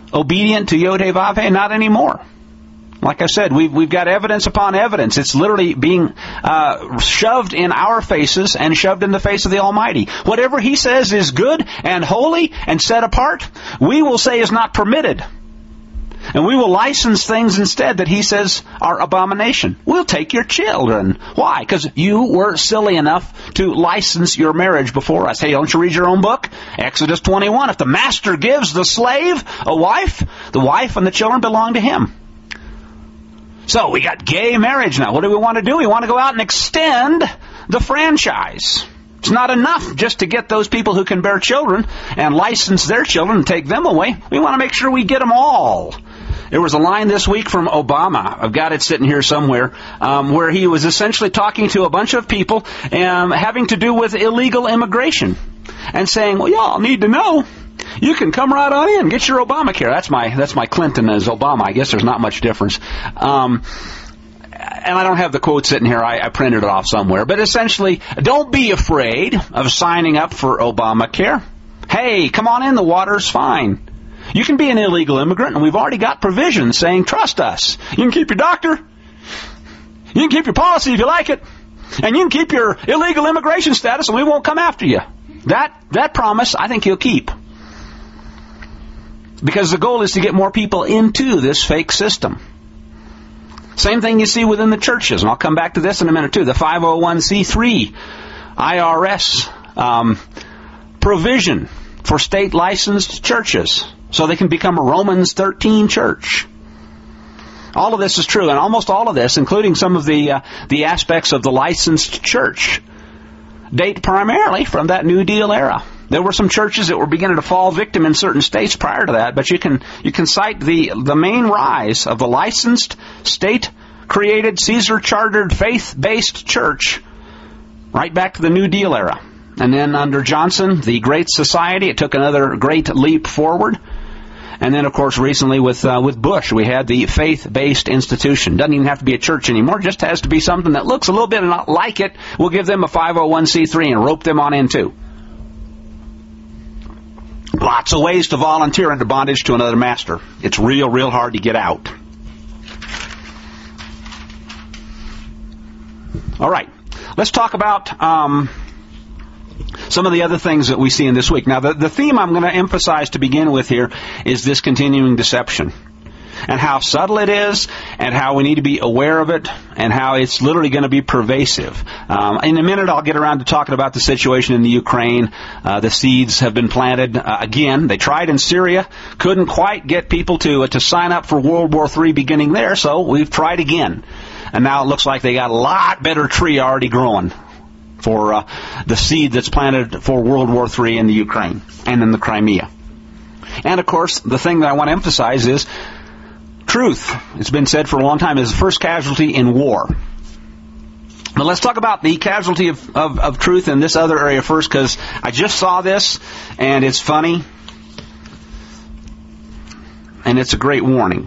obedient to Yod-Heh-Vav-Heh? Not anymore. Like I said, we've got evidence upon evidence. It's literally being shoved in our faces and shoved in the face of the Almighty. Whatever He says is good and holy and set apart, we will say is not permitted. And we will license things instead that He says are abomination. We'll take your children. Why? Because you were silly enough to license your marriage before us. Hey, don't you read your own book? Exodus 21. If the master gives the slave a wife, the wife and the children belong to him. So we got gay marriage now. What do we want to do? We want to go out and extend the franchise. It's not enough just to get those people who can bear children and license their children and take them away. We want to make sure we get them all. There was a line this week from Obama. I've got it sitting here somewhere, where he was essentially talking to a bunch of people having to do with illegal immigration and saying, well, y'all need to know. You can come right on in, get your Obamacare. That's my Clinton as Obama. I guess there's not much difference. And I don't have the quote sitting here. I printed it off somewhere. But essentially, don't be afraid of signing up for Obamacare. Hey, come on in. The water's fine. You can be an illegal immigrant, and we've already got provisions saying, trust us. You can keep your doctor. You can keep your policy if you like it. And you can keep your illegal immigration status, and we won't come after you. That promise, I think He'll keep. Because the goal is to get more people into this fake system. Same thing you see within the churches, and I'll come back to this in a minute too. The 501c3 IRS provision for state licensed churches so they can become a Romans 13 church. All of this is true, and almost all of this, including some of the aspects of the licensed church, date primarily from that New Deal era. There were some churches that were beginning to fall victim in certain states prior to that, but you can cite the main rise of the licensed, state-created, Caesar-chartered, faith-based church right back to the New Deal era. And then under Johnson, the Great Society, it took another great leap forward. And then, of course, recently with Bush, we had the faith-based institution. Doesn't even have to be a church anymore. Just has to be something that looks a little bit like it. We'll give them a 501c3 and rope them on in too. Lots of ways to volunteer into bondage to another master. It's real hard to get out. All right. Let's talk about some of the other things that we see in this week. Now, the theme I'm going to emphasize to begin with here is this continuing deception. And how subtle it is, and how we need to be aware of it, and how it's literally going to be pervasive. In a minute, I'll get around to talking about the situation in the Ukraine. The seeds have been planted again. They tried in Syria, couldn't quite get people to sign up for World War III beginning there, so we've tried again. And now it looks like they got a lot better tree already growing for the seed that's planted for World War III in the Ukraine and in the Crimea. And, of course, the thing that I want to emphasize is truth, it's been said for a long time, is the first casualty in war. But let's talk about the casualty of truth in this other area first, because I just saw this, and it's funny, and it's a great warning.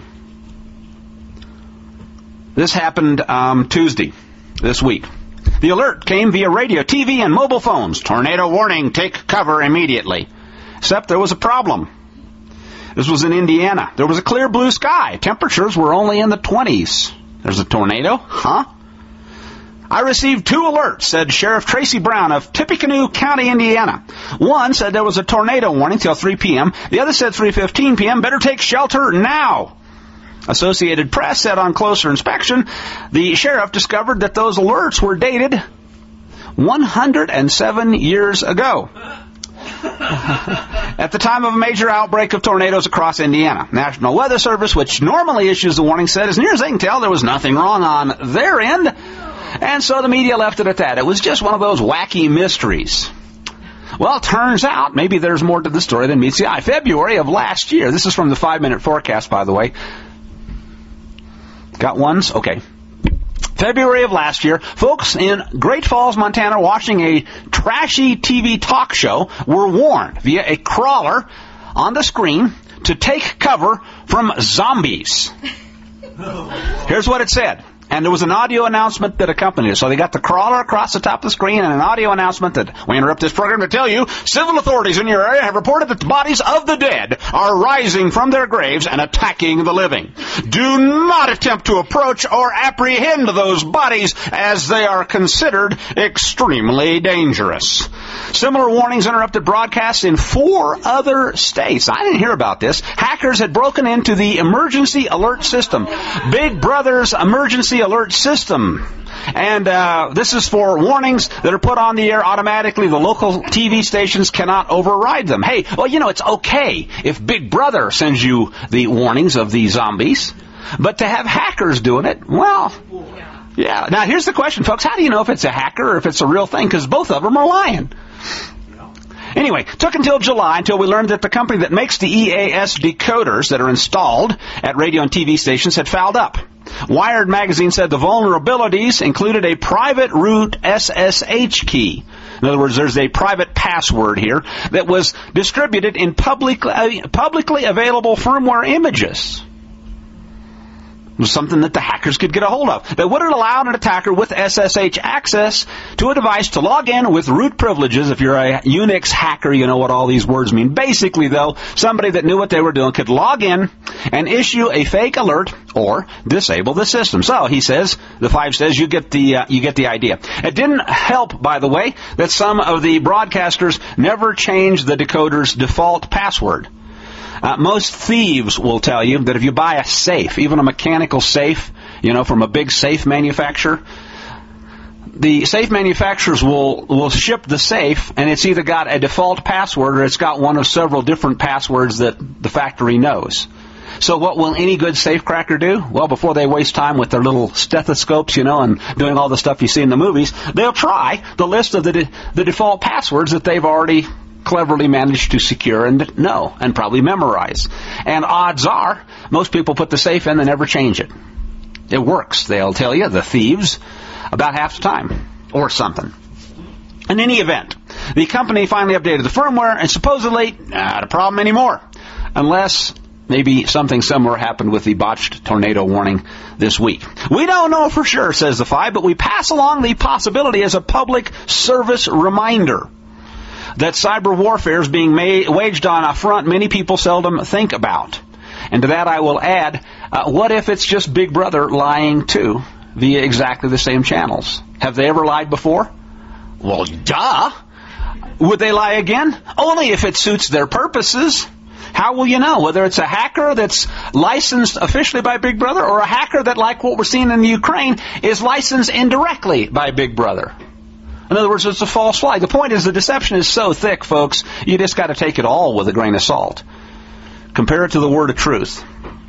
This happened Tuesday, this week. The alert came via radio, TV, and mobile phones. Tornado warning, take cover immediately. Except there was a problem. This was in Indiana. There was a clear blue sky. Temperatures were only in the 20s. There's a tornado? Huh? I received 2 alerts, said Sheriff Tracy Brown of Tippecanoe County, Indiana. One said there was a tornado warning till 3 p.m. The other said 3:15 p.m. Better take shelter now. Associated Press said on closer inspection, the sheriff discovered that those alerts were dated 107 years ago. At the time of a major outbreak of tornadoes across Indiana. National Weather Service, which normally issues the warning, said as near as they can tell there was nothing wrong on their end. And so the media left it at that. It was just one of those wacky mysteries. Well, it turns out maybe there's more to the story than meets the eye. February of last year. This is from the 5-minute forecast, by the way. Got ones? Okay. February of last year, folks in Great Falls, Montana, watching a trashy TV talk show were warned via a crawler on the screen to take cover from zombies. Here's what it said. And there was an audio announcement that accompanied it. So they got the crawler across the top of the screen and an audio announcement that we interrupt this program to tell you civil authorities in your area have reported that the bodies of the dead are rising from their graves and attacking the living. Do not attempt to approach or apprehend those bodies as they are considered extremely dangerous. Similar warnings interrupted broadcasts in 4 other states. I didn't hear about this. Hackers had broken into the emergency alert system. Big Brother's emergency alert system. And this is for warnings that are put on the air automatically. The local TV stations cannot override them. Hey, well, you know, it's okay if Big Brother sends you the warnings of these zombies. But to have hackers doing it, well, yeah. Now, here's the question, folks. How do you know if it's a hacker or if it's a real thing? Because both of them are lying. Anyway, took until July until we learned that the company that makes the EAS decoders that are installed at radio and TV stations had fouled up. Wired magazine said the vulnerabilities included a private root SSH key. In other words, there's a private password here that was distributed in publicly available firmware images. It was something that the hackers could get a hold of. That would have allowed an attacker with SSH access to a device to log in with root privileges. If you're a Unix hacker, you know what all these words mean. Basically, though, somebody that knew what they were doing could log in and issue a fake alert or disable the system. So, he says, the 5 says, you get the idea. It didn't help, by the way, that some of the broadcasters never changed the decoder's default password. Most thieves will tell you that if you buy a safe, even a mechanical safe, you know, from a big safe manufacturer, the safe manufacturers will ship the safe, and it's either got a default password or it's got one of several different passwords that the factory knows. So what will any good safecracker do? Well, before they waste time with their little stethoscopes, you know, and doing all the stuff you see in the movies, they'll try the list of the default passwords that they've already cleverly managed to secure and know and probably memorize. And odds are, most people put the safe in and never change it. It works, they'll tell you, the thieves, about half the time or something. In any event, the company finally updated the firmware and supposedly not a problem anymore. Unless maybe something similar happened with the botched tornado warning this week. We don't know for sure, says the 5, but we pass along the possibility as a public service reminder that cyber warfare is being waged on a front many people seldom think about. And to that I will add, what if it's just Big Brother lying too via exactly the same channels? Have they ever lied before? Well, duh. Would they lie again? Only if it suits their purposes. How will you know whether it's a hacker that's licensed officially by Big Brother or a hacker that, like what we're seeing in the Ukraine, is licensed indirectly by Big Brother? In other words, it's a false flag. The point is the deception is so thick, folks, you just got to take it all with a grain of salt. Compare it to the word of truth.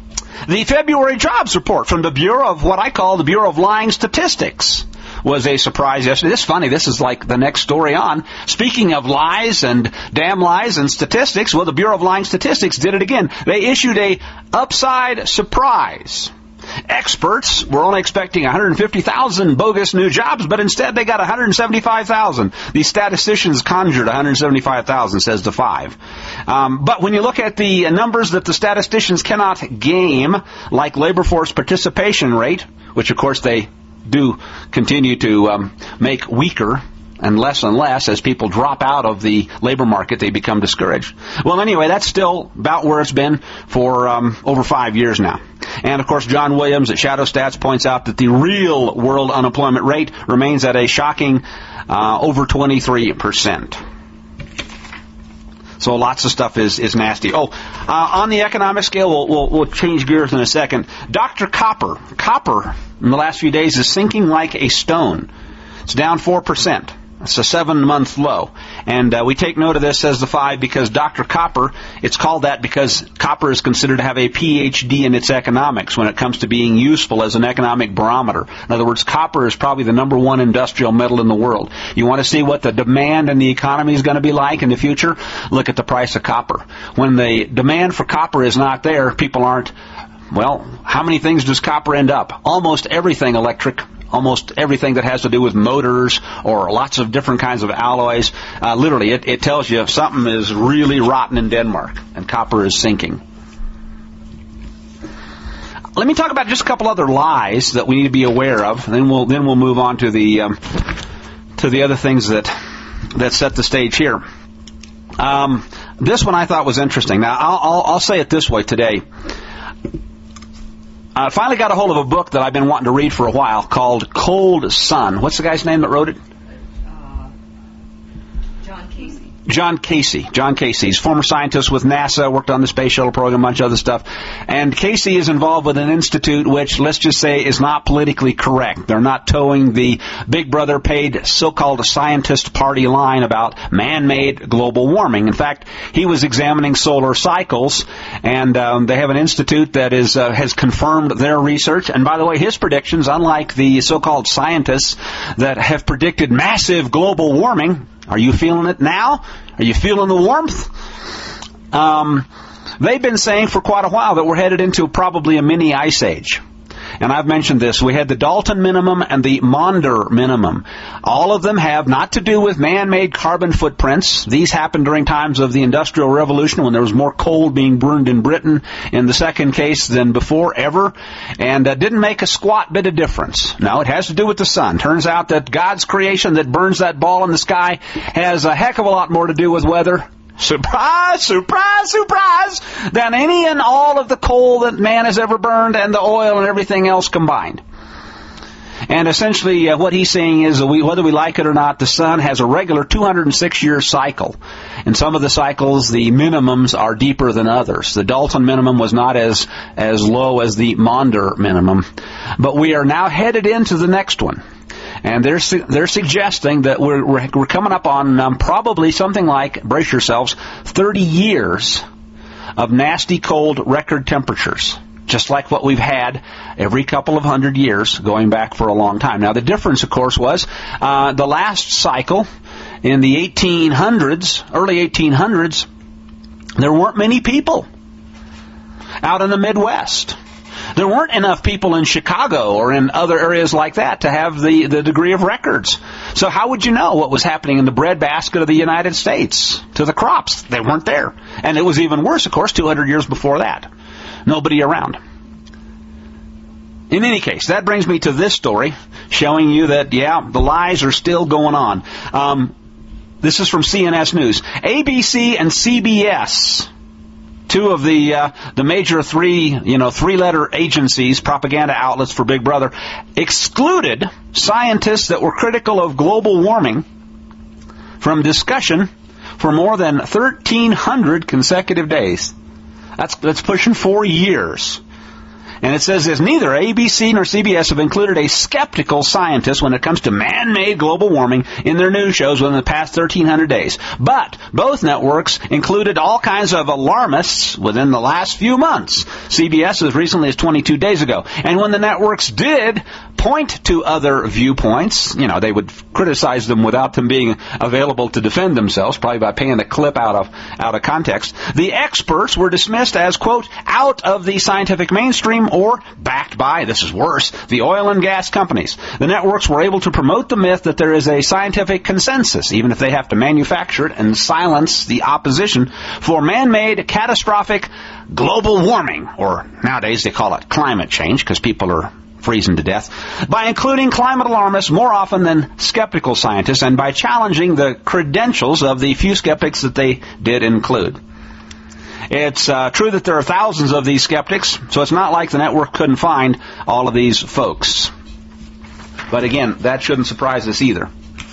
The February jobs report from the Bureau of what I call the Bureau of Lying Statistics was a surprise yesterday. This is funny. This is like the next story on. Speaking of lies and damn lies and statistics, well, the Bureau of Lying Statistics did it again. They issued a upside surprise. Experts were only expecting 150,000 bogus new jobs, but instead they got 175,000. The statisticians conjured 175,000, says the 5. But when you look at the numbers that the statisticians cannot game, like labor force participation rate, which of course they do continue to make weaker and less as people drop out of the labor market, they become discouraged. Well, anyway, that's still about where it's been for over 5 years now. And, of course, John Williams at Shadow Stats points out that the real world unemployment rate remains at a shocking over 23%. So lots of stuff is nasty. On the economic scale, we'll change gears in a second. Dr. Copper in the last few days is sinking like a stone. It's down 4%. It's a 7-month low. And we take note of this, says the 5, because Dr. Copper, it's called that because copper is considered to have a PhD in its economics when it comes to being useful as an economic barometer. In other words, copper is probably the number 1 industrial metal in the world. You want to see what the demand in the economy is going to be like in the future? Look at the price of copper. When the demand for copper is not there, people aren't, well, how many things does copper end up? Almost everything electric. Almost everything that has to do with motors or lots of different kinds of alloys. Literally, it tells you if something is really rotten in Denmark and copper is sinking. let me talk about just a couple other lies that we need to be aware of, and then we'll move on to the other things that set the stage here. This one I thought was interesting. Now, I'll say it this way today. I finally got a hold of a book that I've been wanting to read for a while called Cold Sun. What's the guy's name that wrote it? John Casey. He's a former scientist with NASA, worked on the space shuttle program, a bunch of other stuff. And Casey is involved with an institute which, let's just say, is not politically correct. They're not towing the Big Brother paid so-called scientist party line about man-made global warming. In fact, he was examining solar cycles, and they have an institute that has confirmed their research. And by the way, his predictions, unlike the so-called scientists that have predicted massive global warming, are you feeling it now? Are you feeling the warmth? They've been saying for quite a while that we're headed into probably a mini ice age. And I've mentioned this. We had the Dalton minimum and the Maunder minimum. All of them have not to do with man-made carbon footprints. These happened during times of the Industrial Revolution when there was more coal being burned in Britain in the second case than before ever, and didn't make a squat bit of difference. No, it has to do with the sun. Turns out that God's creation that burns that ball in the sky has a heck of a lot more to do with weather. Surprise, surprise, surprise, than any and all of the coal that man has ever burned and the oil and everything else combined. And essentially what he's saying is whether we like it or not, the sun has a regular 206-year cycle. In some of the cycles, the minimums are deeper than others. The Dalton minimum was not as low as the Maunder minimum. But we are now headed into the next one. And they're suggesting that we're coming up on probably something like, brace yourselves, 30 years of nasty cold record temperatures, just like what we've had every couple of hundred years going back for a long time. Now, the difference, of course, was the last cycle in the 1800s, early 1800s, there weren't many people out in the Midwest. There weren't enough people in Chicago or in other areas like that to have the degree of records. So how would you know what was happening in the breadbasket of the United States to the crops? They weren't there. And it was even worse, of course, 200 years before that. Nobody around. In any case, that brings me to this story showing you that, yeah, the lies are still going on. This is from CNS News. ABC and CBS, two of the major three-letter agencies, propaganda outlets for Big Brother, excluded scientists that were critical of global warming from discussion for more than 1,300 consecutive days. That's pushing 4 years. And it says this: neither ABC nor CBS have included a skeptical scientist when it comes to man-made global warming in their news shows within the past 1,300 days. But both networks included all kinds of alarmists within the last few months. CBS as recently as 22 days ago. And when the networks did point to other viewpoints, they would criticize them without them being available to defend themselves, probably by paying the clip out of context. The experts were dismissed as, quote, out of the scientific mainstream or backed by, this is worse, the oil and gas companies. The networks were able to promote the myth that there is a scientific consensus, even if they have to manufacture it and silence the opposition for man-made catastrophic global warming, or nowadays they call it climate change because people are freezing to death, by including climate alarmists more often than skeptical scientists and by challenging the credentials of the few skeptics that they did include. It's true that there are thousands of these skeptics, so it's not like the network couldn't find all of these folks. But again, that shouldn't surprise us either.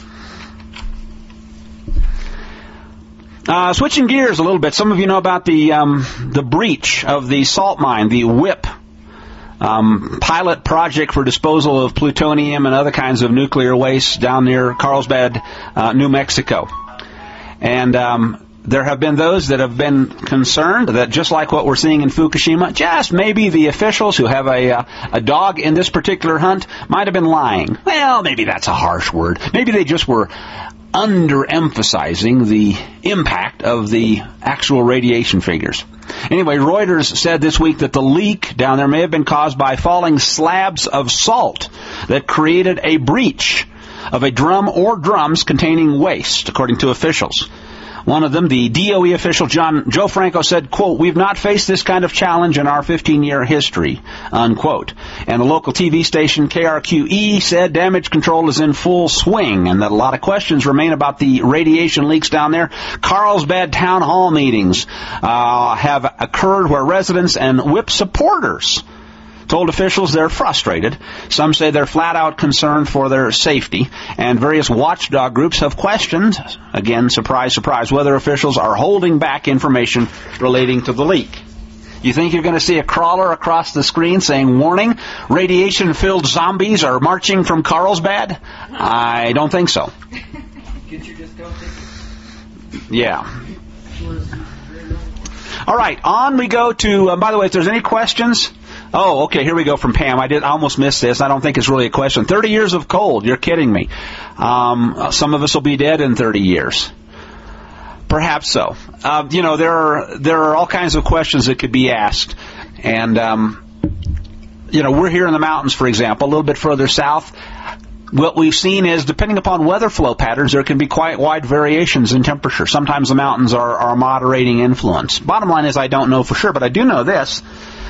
Switching gears a little bit, some of you know about the breach of the salt mine, the WIPP pilot project for disposal of plutonium and other kinds of nuclear waste down near Carlsbad, New Mexico. And there have been those that have been concerned that just like what we're seeing in Fukushima, just maybe the officials who have a dog in this particular hunt might have been lying. Well, maybe that's a harsh word. Maybe they just were underemphasizing the impact of the actual radiation figures. Anyway, Reuters said this week that the leak down there may have been caused by falling slabs of salt that created a breach of a drum or drums containing waste, according to officials. One of them, the DOE official Joe Franco, said, quote, "We've not faced this kind of challenge in our 15-year history," unquote. And the local TV station KRQE said damage control is in full swing and that a lot of questions remain about the radiation leaks down there. Carlsbad town hall meetings have occurred where residents and WHIP supporters told officials they're frustrated. Some say they're flat out concerned for their safety. And various watchdog groups have questioned, again, surprise, surprise, whether officials are holding back information relating to the leak. You think you're going to see a crawler across the screen saying, "Warning, radiation-filled zombies are marching from Carlsbad"? I don't think so. Get your discount ticket? Yeah. All right, on we go to, by the way, if there's any questions... Oh, okay, here we go from Pam. I almost missed this. I don't think it's really a question. 30 years of cold. You're kidding me. Some of us will be dead in 30 years. Perhaps so. There are all kinds of questions that could be asked. And, we're here in the mountains, for example, a little bit further south. What we've seen is, depending upon weather flow patterns, there can be quite wide variations in temperature. Sometimes the mountains are a moderating influence. Bottom line is I don't know for sure, but I do know this.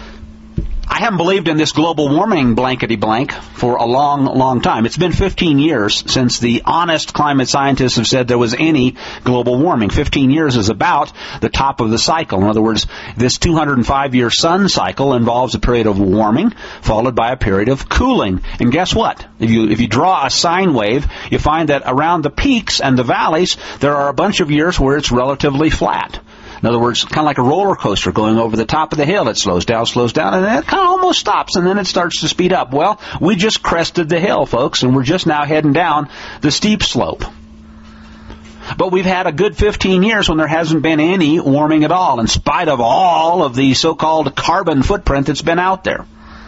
I haven't believed in this global warming blankety-blank for a long, long time. It's been 15 years since the honest climate scientists have said there was any global warming. 15 years is about the top of the cycle. In other words, this 205-year sun cycle involves a period of warming followed by a period of cooling. And guess what? If you draw a sine wave, you find that around the peaks and the valleys, there are a bunch of years where it's relatively flat. In other words, kind of like a roller coaster going over the top of the hill. It slows down, and then it kind of almost stops, and then it starts to speed up. Well, we just crested the hill, folks, and we're just now heading down the steep slope. But we've had a good 15 years when there hasn't been any warming at all, in spite of all of the so-called carbon footprint that's been out there.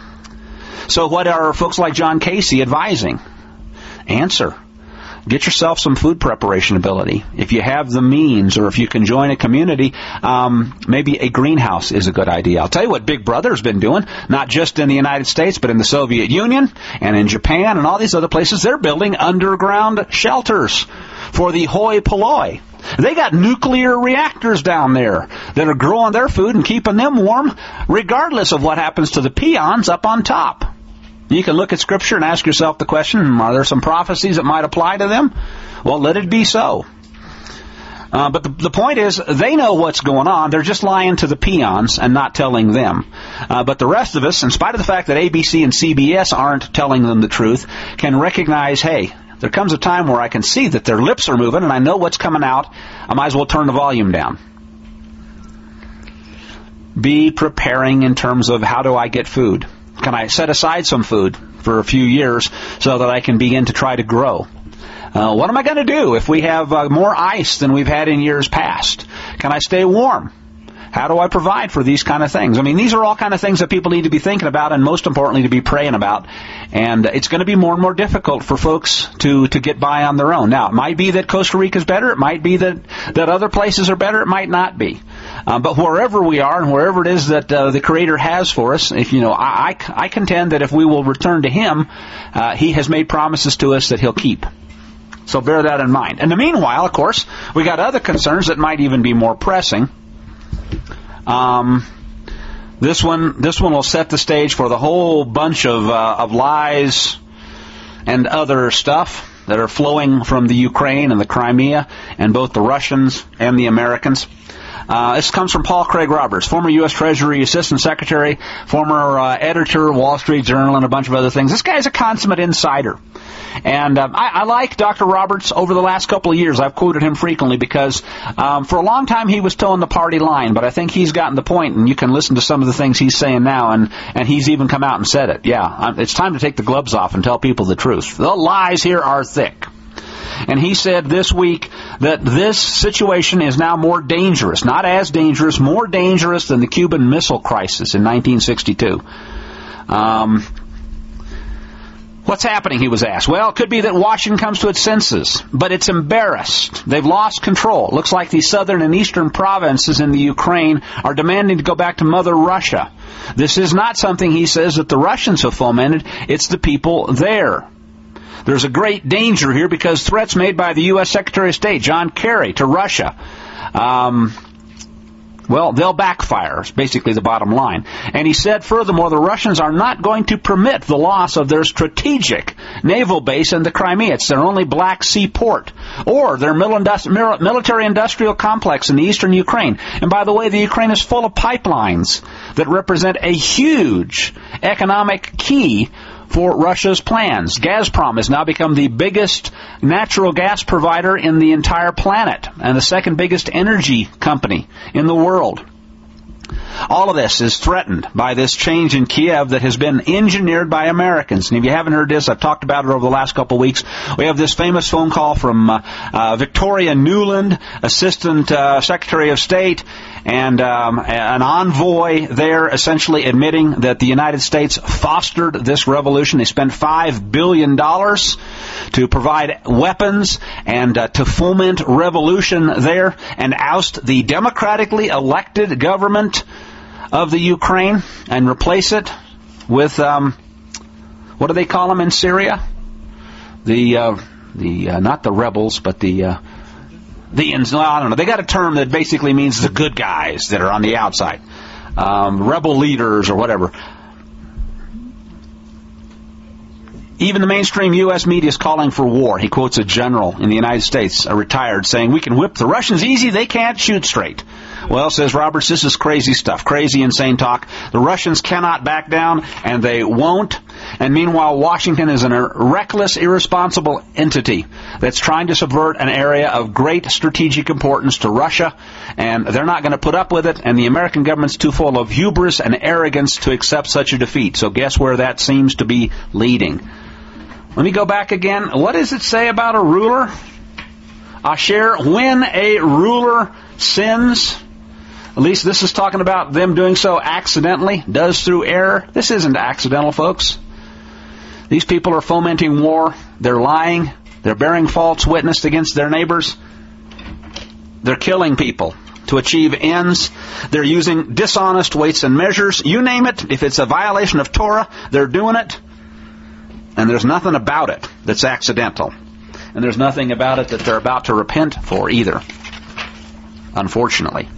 So what are folks like John Casey advising? Answer. Get yourself some food preparation ability. If you have the means, or if you can join a community, maybe a greenhouse is a good idea. I'll tell you what Big Brother's been doing, not just in the United States, but in the Soviet Union and in Japan and all these other places. They're building underground shelters for the hoi polloi. They got nuclear reactors down there that are growing their food and keeping them warm, regardless of what happens to the peons up on top. You can look at Scripture and ask yourself the question, are there some prophecies that might apply to them? Well, let it be so. But the point is, they know what's going on. They're just lying to the peons and not telling them. But the rest of us, in spite of the fact that ABC and CBS aren't telling them the truth, can recognize, hey, there comes a time where I can see that their lips are moving and I know what's coming out. I might as well turn the volume down. Be preparing in terms of, how do I get food? Can I set aside some food for a few years so that I can begin to try to grow? What am I going to do if we have more ice than we've had in years past? Can I stay warm? How do I provide for these kind of things? I mean, these are all kind of things that people need to be thinking about, and most importantly, to be praying about. And it's going to be more and more difficult for folks to get by on their own. Now, it might be that Costa Rica's better. It might be that other places are better. It might not be. But wherever we are and wherever it is that the Creator has for us, I contend that if we will return to Him, He has made promises to us that He'll keep. So bear that in mind. In the meanwhile, of course, we got other concerns that might even be more pressing. This one will set the stage for the whole bunch of lies and other stuff that are flowing from the Ukraine and the Crimea and both the Russians and the Americans. This comes from Paul Craig Roberts, former U.S. Treasury Assistant Secretary, former editor, Wall Street Journal, and a bunch of other things. This guy's a consummate insider. And I like Dr. Roberts over the last couple of years. I've quoted him frequently because for a long time he was towing the party line, but I think he's gotten the point, and you can listen to some of the things he's saying now, and he's even come out and said it. Yeah, it's time to take the gloves off and tell people the truth. The lies here are thick. And he said this week that this situation is now more dangerous, not as dangerous, more dangerous than the Cuban Missile Crisis in 1962. What's happening, he was asked. Well, it could be that Washington comes to its senses, but it's embarrassed. They've lost control. It looks like the southern and eastern provinces in the Ukraine are demanding to go back to Mother Russia. This is not something, he says, that the Russians have fomented. It's the people there. There's a great danger here because threats made by the U.S. Secretary of State, John Kerry, to Russia well, they'll backfire, is basically the bottom line. And he said, furthermore, the Russians are not going to permit the loss of their strategic naval base in the Crimea. It's their only Black Sea port, or their military-industrial complex in the eastern Ukraine. And by the way, the Ukraine is full of pipelines that represent a huge economic key for Russia's plans. Gazprom has now become the biggest natural gas provider in the entire planet and the second biggest energy company in the world. All of this is threatened by this change in Kiev that has been engineered by Americans. And if you haven't heard this, I've talked about it over the last couple of weeks. We have this famous phone call from Victoria Nuland, Assistant Secretary of State, and an envoy there essentially admitting that the United States fostered this revolution. They spent $5 billion to provide weapons and to foment revolution there and oust the democratically elected government of the Ukraine and replace it with, what do they call them in Syria? Not the rebels, but I don't know. They got a term that basically means the good guys that are on the outside. Rebel leaders or whatever. Even the mainstream U.S. media is calling for war. He quotes a general in the United States, a retired, saying, "We can whip the Russians easy, they can't shoot straight." Well, says Roberts, this is crazy stuff, crazy, insane talk. The Russians cannot back down, and they won't. And meanwhile, Washington is a reckless, irresponsible entity that's trying to subvert an area of great strategic importance to Russia, and they're not going to put up with it, and the American government's too full of hubris and arrogance to accept such a defeat. So guess where that seems to be leading? Let me go back again. What does it say about a ruler? Asher, when a ruler sins, at least this is talking about them doing so accidentally, does through error. This isn't accidental, folks. These people are fomenting war. They're lying. They're bearing false witness against their neighbors. They're killing people to achieve ends. They're using dishonest weights and measures. You name it. If it's a violation of Torah, they're doing it. And there's nothing about it that's accidental. And there's nothing about it that they're about to repent for either, unfortunately.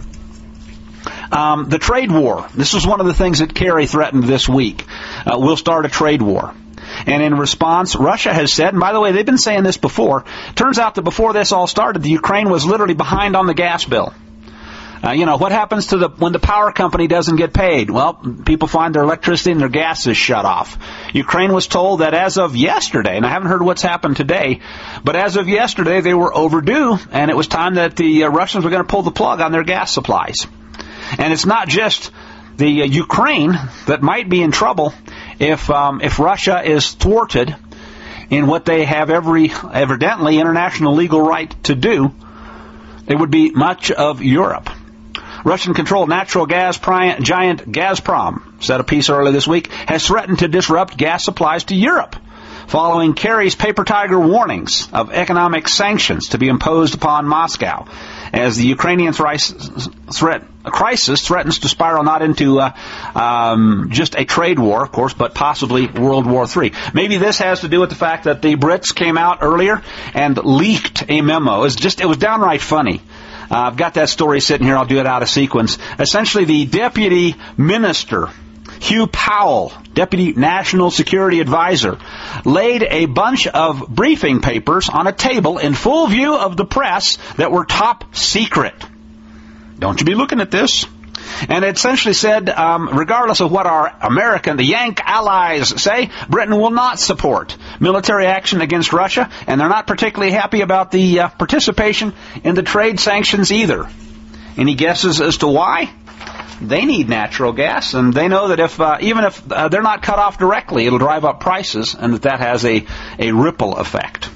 The trade war. This was one of the things that Kerry threatened this week. We'll start a trade war. And in response, Russia has said, and by the way, they've been saying this before, turns out that before this all started, the Ukraine was literally behind on the gas bill. What happens to when the power company doesn't get paid? Well, people find their electricity and their gas is shut off. Ukraine was told that as of yesterday, and I haven't heard what's happened today, but as of yesterday they were overdue, and it was time that the Russians were going to pull the plug on their gas supplies. And it's not just the Ukraine that might be in trouble if Russia is thwarted in what they have evidently international legal right to do. It would be much of Europe. Russian-controlled natural gas giant Gazprom, said a piece earlier this week, has threatened to disrupt gas supplies to Europe, following Kerry's paper tiger warnings of economic sanctions to be imposed upon Moscow, as the Ukrainian crisis threatens to spiral not into just a trade war, of course, but possibly World War III. Maybe this has to do with the fact that the Brits came out earlier and leaked a memo. It was downright funny. I've got that story sitting here. I'll do it out of sequence. Essentially, the deputy minister, Hugh Powell, Deputy National Security Advisor, laid a bunch of briefing papers on a table in full view of the press that were top secret. Don't you be looking at this. And it essentially said, regardless of what the Yank allies say, Britain will not support military action against Russia, and they're not particularly happy about the participation in the trade sanctions either. Any guesses as to why? They need natural gas, and they know that even if they're not cut off directly, it'll drive up prices, and that has a ripple effect.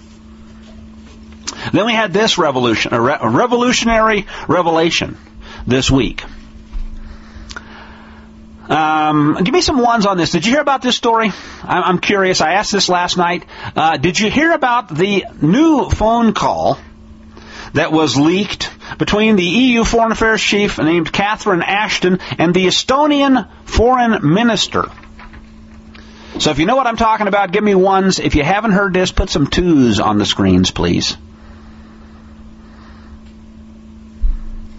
Then we had this revolutionary revelation this week. Give me some ones on this. Did you hear about this story? I'm curious. I asked this last night. Did you hear about the new phone call that was leaked between the EU Foreign Affairs chief named Catherine Ashton and the Estonian foreign minister? So if you know what I'm talking about, give me ones. If you haven't heard this, put some twos on the screens, please.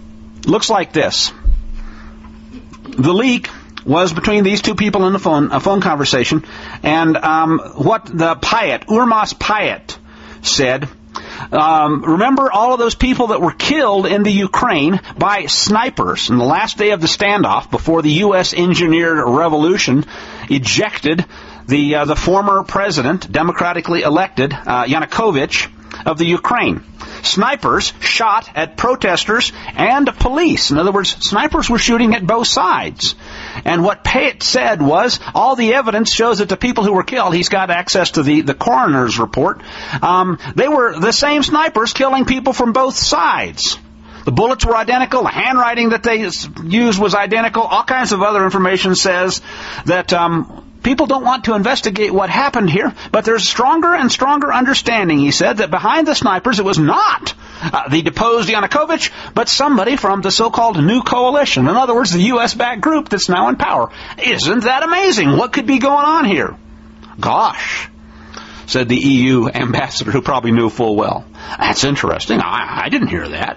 looks like this. The leak was between these two people in a phone conversation, and what the Payet, Urmas Payet, said. Remember all of those people that were killed in the Ukraine by snipers in the last day of the standoff before the U.S. engineered revolution ejected the former president, democratically elected, Yanukovych, of the Ukraine. Snipers shot at protesters and police. In other words, snipers were shooting at both sides. And what Payet said was, all the evidence shows that the people who were killed, he's got access to the coroner's report, they were the same snipers killing people from both sides. The bullets were identical, the handwriting that they used was identical, all kinds of other information says that people don't want to investigate what happened here, but there's stronger and stronger understanding, he said, that behind the snipers it was not the deposed Yanukovych, but somebody from the so-called New Coalition. In other words, the U.S.-backed group that's now in power. Isn't that amazing? What could be going on here? Gosh, said the EU ambassador, who probably knew full well. That's interesting. I didn't hear that.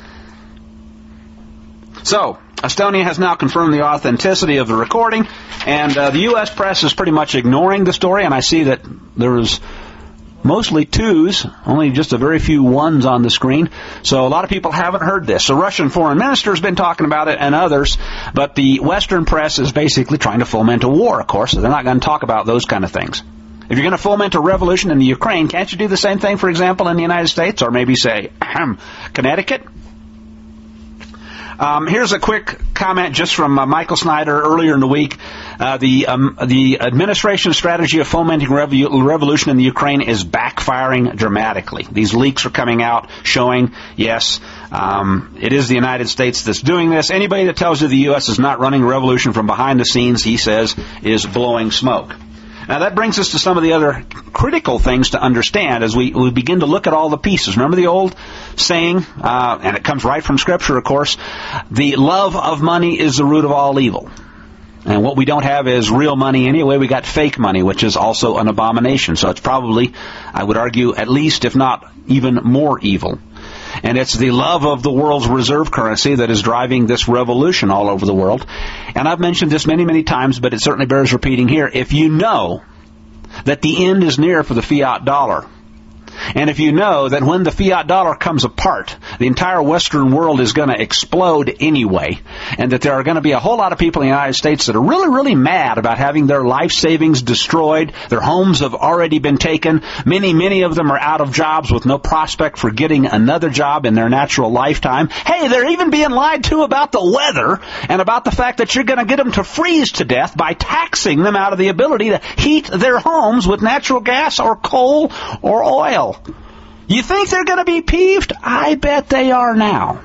So, Estonia has now confirmed the authenticity of the recording, and the U.S. press is pretty much ignoring the story, and I see that there was mostly twos, only just a very few ones on the screen, so a lot of people haven't heard this. The Russian foreign minister has been talking about it, and others, but the Western press is basically trying to foment a war, of course, so they're not going to talk about those kind of things. If you're going to foment a revolution in the Ukraine, can't you do the same thing, for example, in the United States, or maybe, say, Connecticut? Here's a quick comment just from Michael Snyder earlier in the week. The administration's strategy of fomenting revolution in the Ukraine is backfiring dramatically. These leaks are coming out showing, yes, it is the United States that's doing this. Anybody that tells you the U.S. is not running a revolution from behind the scenes, he says, is blowing smoke. Now, that brings us to some of the other critical things to understand as we begin to look at all the pieces. Remember the old saying, and it comes right from Scripture, of course, the love of money is the root of all evil. And what we don't have is real money anyway. We got fake money, which is also an abomination. So it's probably, I would argue, at least, if not even more evil. And it's the love of the world's reserve currency that is driving this revolution all over the world. And I've mentioned this many, many times, but it certainly bears repeating here. If you know that the end is near for the fiat dollar, and if you know that when the fiat dollar comes apart, the entire Western world is going to explode anyway, and that there are going to be a whole lot of people in the United States that are really, really mad about having their life savings destroyed, their homes have already been taken, many of them are out of jobs with no prospect for getting another job in their natural lifetime. Hey, they're even being lied to about the weather and about the fact that you're going to get them to freeze to death by taxing them out of the ability to heat their homes with natural gas or coal or oil. You think they're going to be peeved? I bet they are now.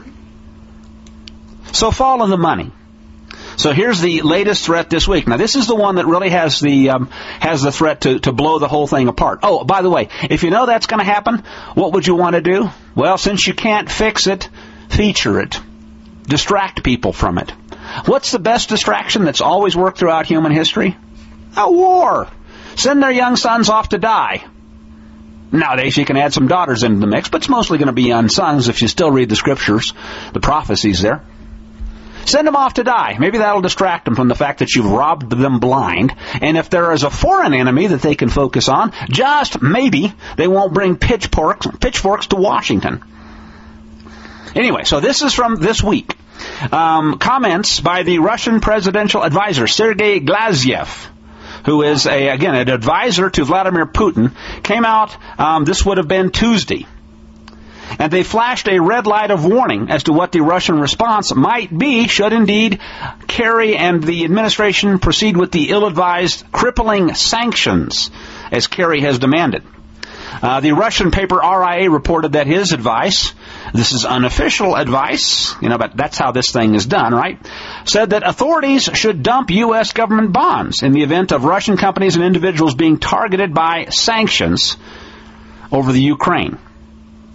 So follow the money. So here's the latest threat this week. Now this is the one that really has the threat to blow the whole thing apart. Oh, by the way, if you know that's going to happen, what would you want to do? Well, since you can't fix it, feature it. Distract people from it. What's the best distraction that's always worked throughout human history? A war. Send their young sons off to die. Nowadays, you can add some daughters into the mix, but it's mostly going to be young sons if you still read the scriptures, the prophecies there. Send them off to die. Maybe that'll distract them from the fact that you've robbed them blind. And if there is a foreign enemy that they can focus on, just maybe they won't bring pitchforks to Washington. Anyway, so this is from this week. Comments by the Russian presidential advisor, Sergei Glazyev, who is, an advisor to Vladimir Putin, came out, this would have been Tuesday. And they flashed a red light of warning as to what the Russian response might be should indeed Kerry and the administration proceed with the ill-advised crippling sanctions, as Kerry has demanded. The Russian paper RIA reported that his advice, this is unofficial advice, but that's how this thing is done, right? Said that authorities should dump U.S. government bonds in the event of Russian companies and individuals being targeted by sanctions over the Ukraine.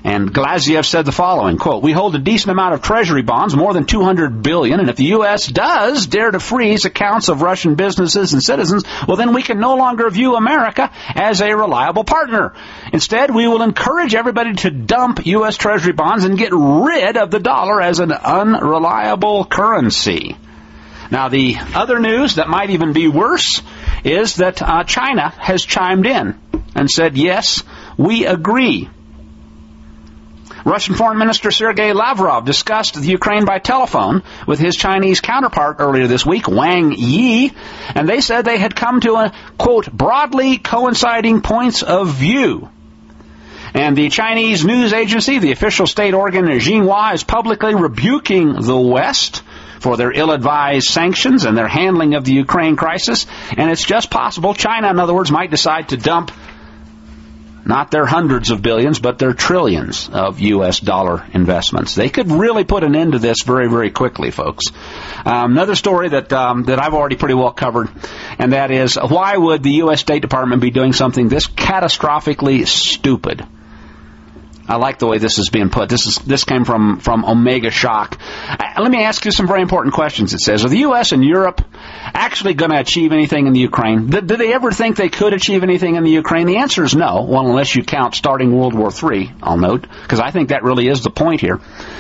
And Glaziev said the following, quote, "We hold a decent amount of treasury bonds, more than $200 billion, and if the U.S. does dare to freeze accounts of Russian businesses and citizens, well, then we can no longer view America as a reliable partner. Instead, we will encourage everybody to dump U.S. treasury bonds and get rid of the dollar as an unreliable currency." Now, the other news that might even be worse is that China has chimed in and said, yes, we agree. Russian Foreign Minister Sergei Lavrov discussed the Ukraine by telephone with his Chinese counterpart earlier this week, Wang Yi, and they said they had come to a, quote, broadly coinciding points of view. And the Chinese news agency, the official state organ Xinhua, is publicly rebuking the West for their ill-advised sanctions and their handling of the Ukraine crisis. And it's just possible China, in other words, might decide to dump not their hundreds of billions, but their trillions of U.S. dollar investments. They could really put an end to this very, very quickly, folks. Another story that I've already pretty well covered, and that is, why would the U.S. State Department be doing something this catastrophically stupid? I like the way this is being put. This came from Omega Shock. Let me ask you some very important questions. It says, are the U.S. and Europe actually going to achieve anything in the Ukraine? Did they ever think they could achieve anything in the Ukraine? The answer is no. Well, unless you count starting World War III, I'll note, because I think that really is the point here.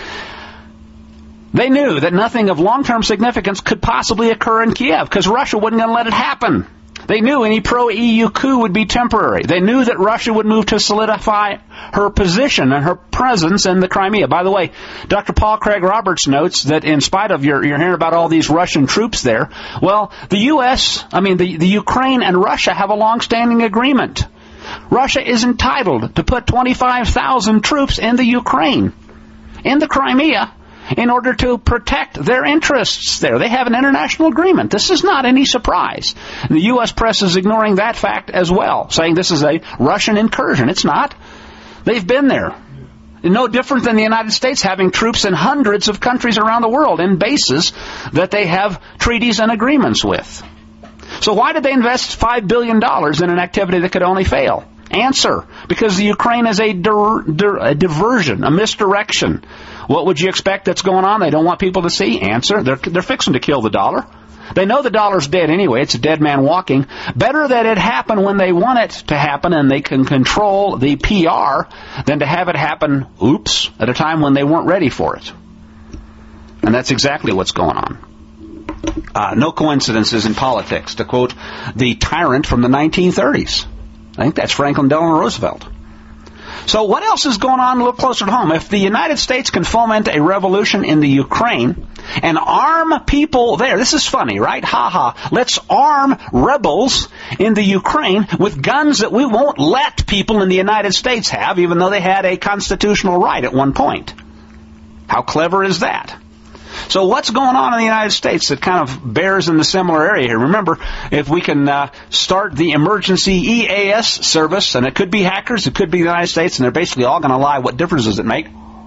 They knew that nothing of long-term significance could possibly occur in Kiev because Russia wasn't going to let it happen. They knew any pro-EU coup would be temporary. They knew that Russia would move to solidify her position and her presence in the Crimea. By the way, Dr. Paul Craig Roberts notes that in spite of you're hearing about all these Russian troops there, well, the Ukraine and Russia have a long-standing agreement. Russia is entitled to put 25,000 troops in the Ukraine, in the Crimea, in order to protect their interests there. They have an international agreement. This is not any surprise. The U.S. press is ignoring that fact as well, saying this is a Russian incursion. It's not. They've been there. No different than the United States having troops in hundreds of countries around the world in bases that they have treaties and agreements with. So why did they invest $5 billion in an activity that could only fail? Answer, because the Ukraine is a diversion, a misdirection. What would you expect that's going on? They don't want people to see. Answer, they're fixing to kill the dollar. They know the dollar's dead anyway. It's a dead man walking. Better that it happen when they want it to happen and they can control the PR than to have it happen, at a time when they weren't ready for it. And that's exactly what's going on. No coincidences in politics, to quote the tyrant from the 1930s. I think that's Franklin Delano Roosevelt. So what else is going on a little closer to home? If the United States can foment a revolution in the Ukraine and arm people there, this is funny, right? Let's arm rebels in the Ukraine with guns that we won't let people in the United States have, even though they had a constitutional right at one point. How clever is that? So what's going on in the United States that kind of bears in the similar area here? Remember, if we can start the emergency EAS service, and it could be hackers, it could be the United States, and they're basically all going to lie, what difference does it make?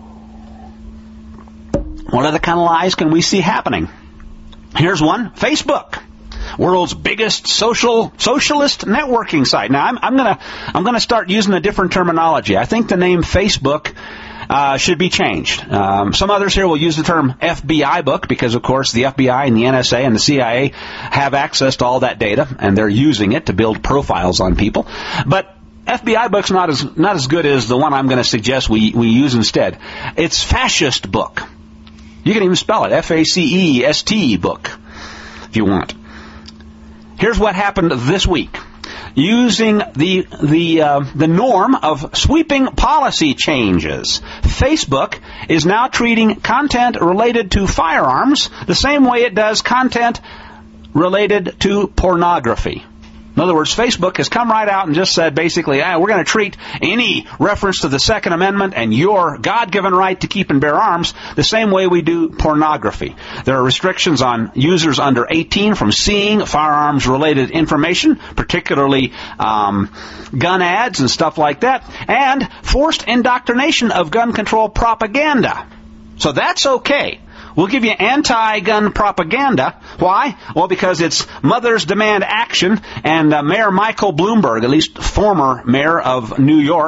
What other kind of lies can we see happening? Here's one. Facebook, world's biggest socialist networking site. Now, I'm going to start using a different terminology. I think the name Facebook should be changed. Some others here will use the term FBI book because, of course, the FBI and the NSA and the CIA have access to all that data, and they're using it to build profiles on people. But FBI book's not as good as the one I'm going to suggest we use instead. It's fascist book. You can even spell it, FACEST book, if you want. Here's what happened this week. Using the norm of sweeping policy changes, Facebook is now treating content related to firearms the same way it does content related to pornography. In other words, Facebook has come right out and just said basically, we're going to treat any reference to the Second Amendment and your God-given right to keep and bear arms the same way we do pornography. There are restrictions on users under 18 from seeing firearms-related information, particularly gun ads and stuff like that, and forced indoctrination of gun control propaganda. So that's okay. We'll give you anti-gun propaganda. Why? Well, because it's Mothers Demand Action, and Mayor Michael Bloomberg, at least former mayor of New York,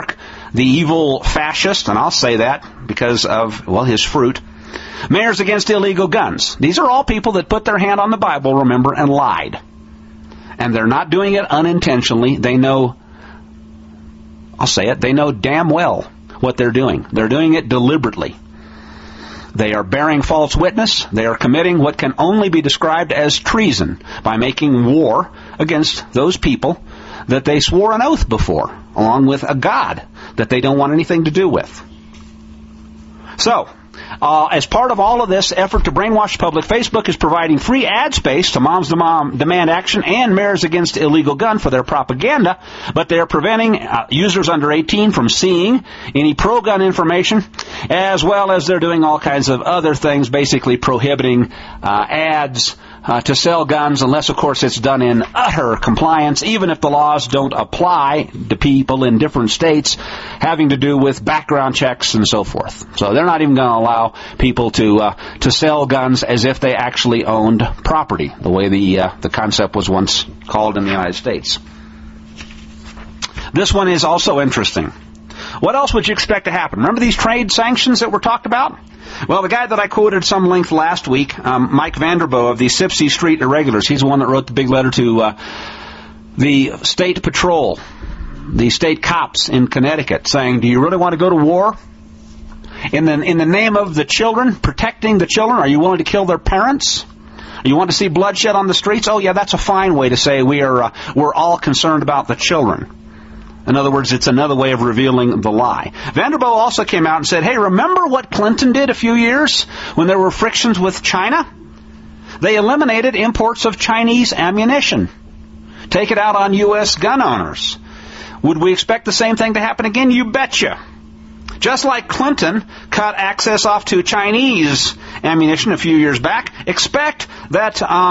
the evil fascist, and I'll say that because of, well, his fruit. Mayors Against Illegal Guns. These are all people that put their hand on the Bible, remember, and lied. And they're not doing it unintentionally. They know, I'll say it, they know damn well what they're doing. They're doing it deliberately. They are bearing false witness. They are committing what can only be described as treason by making war against those people that they swore an oath before, along with a God that they don't want anything to do with. So, as part of all of this effort to brainwash the public, Facebook is providing free ad space to Moms Demand Action and Mayors Against Illegal Gun for their propaganda, but they are preventing users under 18 from seeing any pro-gun information, as well as they're doing all kinds of other things, basically prohibiting ads to sell guns, unless, of course, it's done in utter compliance, even if the laws don't apply to people in different states, having to do with background checks and so forth. So they're not even going to allow people to sell guns as if they actually owned property, the way the concept was once called in the United States. This one is also interesting. What else would you expect to happen? Remember these trade sanctions that were talked about? Well, the guy that I quoted some length last week, Mike Vanderboe of the Sipsey Street Irregulars, he's the one that wrote the big letter to the state patrol, the state cops in Connecticut, saying, do you really want to go to war? In the name of the children, protecting the children, are you willing to kill their parents? You want to see bloodshed on the streets? Oh, yeah, that's a fine way to say we're all concerned about the children. In other words, it's another way of revealing the lie. Vanderboe also came out and said, hey, remember what Clinton did a few years when there were frictions with China? They eliminated imports of Chinese ammunition. Take it out on U.S. gun owners. Would we expect the same thing to happen again? You betcha. Just like Clinton cut access off to Chinese ammunition a few years back, expect that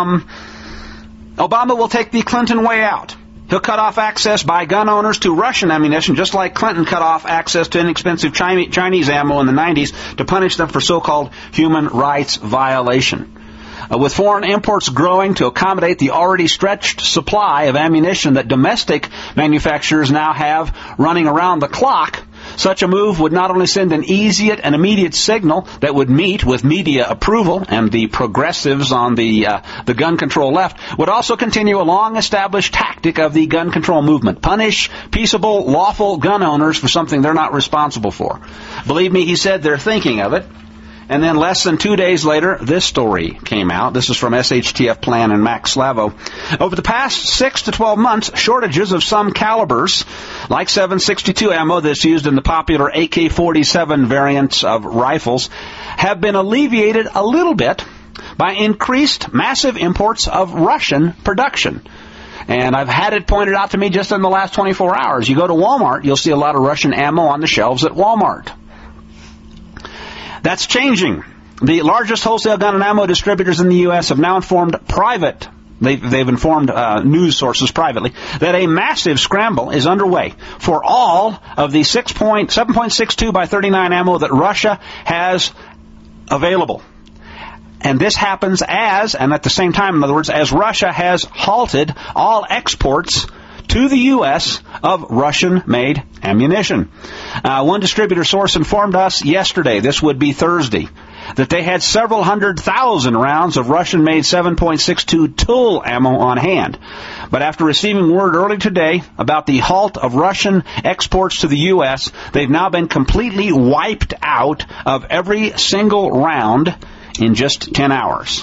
Obama will take the Clinton way out. He'll cut off access by gun owners to Russian ammunition, just like Clinton cut off access to inexpensive Chinese ammo in the 90s to punish them for so-called human rights violation. With foreign imports growing to accommodate the already stretched supply of ammunition that domestic manufacturers now have running around the clock, such a move would not only send an easy and immediate signal that would meet with media approval, and the progressives on the gun control left would also continue a long-established tactic of the gun control movement: punish peaceable, lawful gun owners for something they're not responsible for. Believe me, he said they're thinking of it. And then less than 2 days later, this story came out. This is from SHTF Plan and Max Slavo. Over the past 6 to 12 months, shortages of some calibers, like 7.62 ammo that's used in the popular AK-47 variants of rifles, have been alleviated a little bit by increased massive imports of Russian production. And I've had it pointed out to me just in the last 24 hours. You go to Walmart, you'll see a lot of Russian ammo on the shelves at Walmart. That's changing. The largest wholesale gun and ammo distributors in the U.S. have now informed they've informed news sources privately that a massive scramble is underway for all of the 7.62 by 39 ammo that Russia has available. And this happens and at the same time, in other words, as Russia has halted all exports to the U.S. of Russian-made ammunition. One distributor source informed us yesterday, this would be Thursday, that they had several 100,000 rounds of Russian-made 7.62 tool ammo on hand. But after receiving word early today about the halt of Russian exports to the U.S., they've now been completely wiped out of every single round in just 10 hours.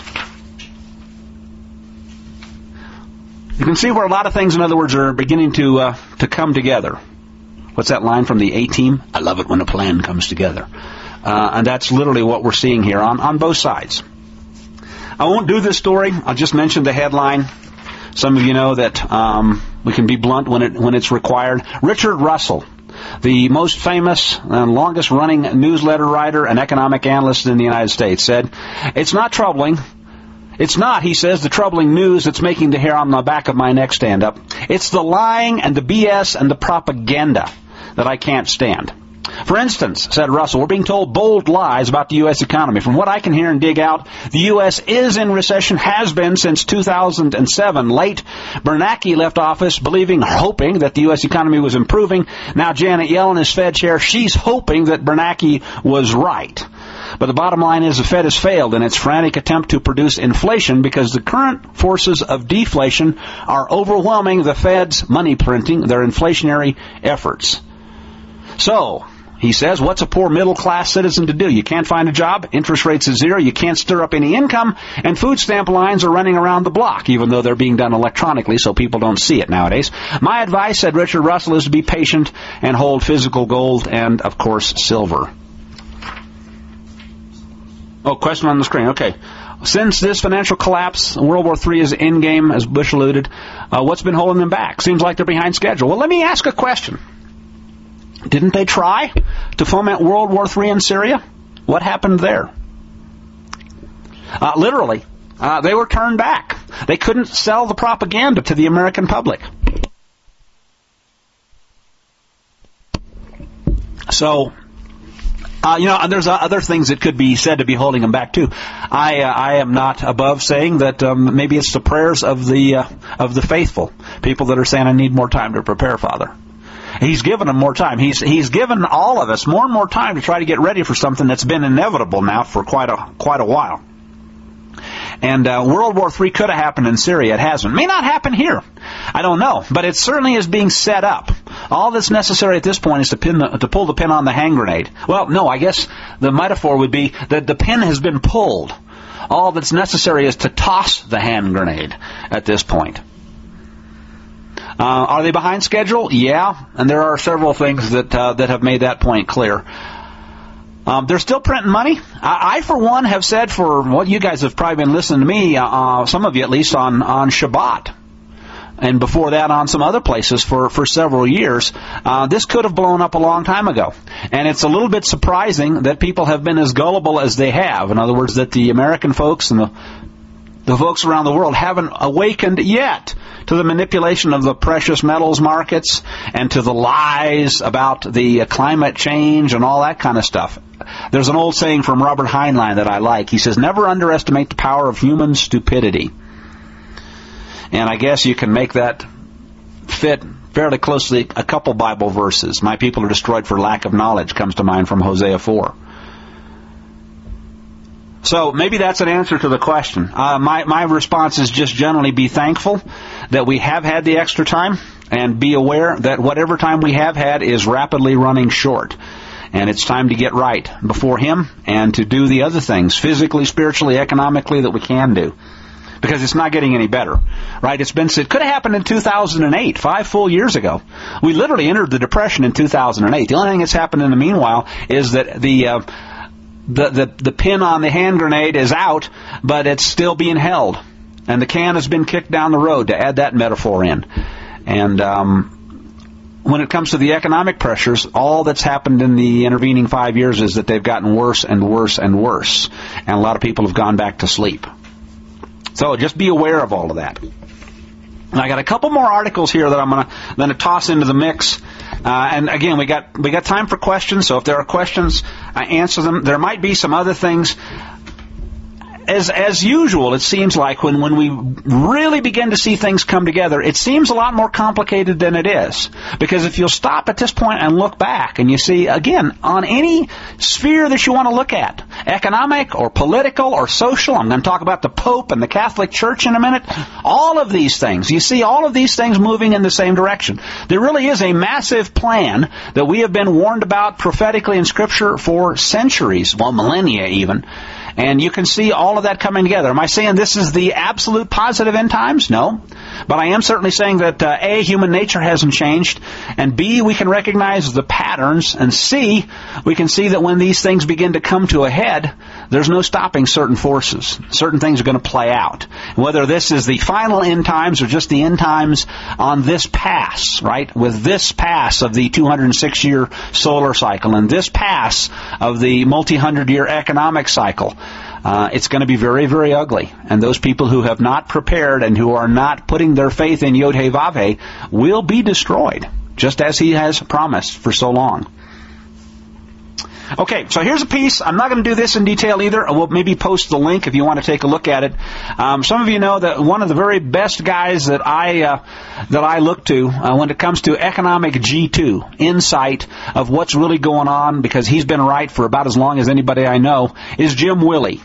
You can see where a lot of things, in other words, are beginning to come together. What's that line from the A-Team? I love it when a plan comes together. And that's literally what we're seeing here on both sides. I won't do this story. I'll just mention the headline. Some of you know that we can be blunt when it's required. Richard Russell, the most famous and longest-running newsletter writer and economic analyst in the United States, said, "It's not troubling. It's not," he says, "the troubling news that's making the hair on the back of my neck stand up. It's the lying and the BS and the propaganda that I can't stand." For instance, said Russell, we're being told bold lies about the U.S. economy. From what I can hear and dig out, the U.S. is in recession, has been since 2007. Late, Bernanke left office hoping that the U.S. economy was improving. Now Janet Yellen is Fed chair. She's hoping that Bernanke was right. But the bottom line is the Fed has failed in its frantic attempt to produce inflation because the current forces of deflation are overwhelming the Fed's money printing, their inflationary efforts. So, he says, what's a poor middle-class citizen to do? You can't find a job, interest rates are zero, you can't stir up any income, and food stamp lines are running around the block, even though they're being done electronically so people don't see it nowadays. My advice, said Richard Russell, is to be patient and hold physical gold and, of course, silver. Oh, question on the screen. Okay. Since this financial collapse, World War III is endgame, as Bush alluded, what's been holding them back? Seems like they're behind schedule. Well, let me ask a question. Didn't they try to foment World War III in Syria? What happened there? Literally, they were turned back. They couldn't sell the propaganda to the American public. So, there's other things that could be said to be holding them back too. I am not above saying that maybe it's the prayers of the faithful, people that are saying, I need more time to prepare, Father. He's given them more time. He's given all of us more and more time to try to get ready for something that's been inevitable now for quite a while. And World War III could have happened in Syria. It hasn't. It may not happen here. I don't know. But it certainly is being set up. All that's necessary at this point is to pull the pin on the hand grenade. Well, no, I guess the metaphor would be that the pin has been pulled. All that's necessary is to toss the hand grenade at this point. Are they behind schedule? Yeah. And there are several things that have made that point clear. They're still printing money. I, for one, have said you guys have probably been listening to me, some of you at least, on Shabbat. And before that on some other places for several years. This could have blown up a long time ago. And it's a little bit surprising that people have been as gullible as they have. In other words, that the American folks and the folks around the world haven't awakened yet to the manipulation of the precious metals markets and to the lies about the climate change and all that kind of stuff. There's an old saying from Robert Heinlein that I like. He says, never underestimate the power of human stupidity. And I guess you can make that fit fairly closely a couple Bible verses. My people are destroyed for lack of knowledge comes to mind from Hosea 4. So maybe that's an answer to the question. My response is just generally be thankful that we have had the extra time and be aware that whatever time we have had is rapidly running short. And it's time to get right before Him and to do the other things, physically, spiritually, economically, that we can do. Because it's not getting any better, right? It could have happened in 2008, 5 full years ago. We literally entered the Depression in 2008. The only thing that's happened in the meanwhile is that the pin on the hand grenade is out, but it's still being held. And the can has been kicked down the road, to add that metaphor in. And when it comes to the economic pressures, all that's happened in the intervening 5 years is that they've gotten worse and worse and worse. And a lot of people have gone back to sleep. So just be aware of all of that. And I got a couple more articles here that I'm going to toss into the mix. And again, we got time for questions. So if there are questions, I answer them. There might be some other things. As usual, it seems like when we really begin to see things come together, it seems a lot more complicated than it is. Because if you'll stop at this point and look back, and you see, again, on any sphere that you want to look at, economic or political or social, I'm going to talk about the Pope and the Catholic Church in a minute, all of these things, you see all of these things moving in the same direction. There really is a massive plan that we have been warned about prophetically in Scripture for centuries, well, millennia even. And you can see all of that coming together. Am I saying this is the absolute positive end times? No. But I am certainly saying that A, human nature hasn't changed, and B, we can recognize the patterns, and C, we can see that when these things begin to come to a head, there's no stopping certain forces. Certain things are going to play out. Whether this is the final end times or just the end times on this pass, right? With this pass of the 206-year solar cycle and this pass of the multi-100-year economic cycle, it's going to be very, very ugly. And those people who have not prepared and who are not putting their faith in Yod-Heh-Vav-Heh will be destroyed, just as He has promised for so long. Okay, so here's a piece. I'm not going to do this in detail either. We'll maybe post the link if you want to take a look at it. Some of you know that one of the very best guys that I look to when it comes to economic G2, insight of what's really going on, because he's been right for about as long as anybody I know, is Jim Willey.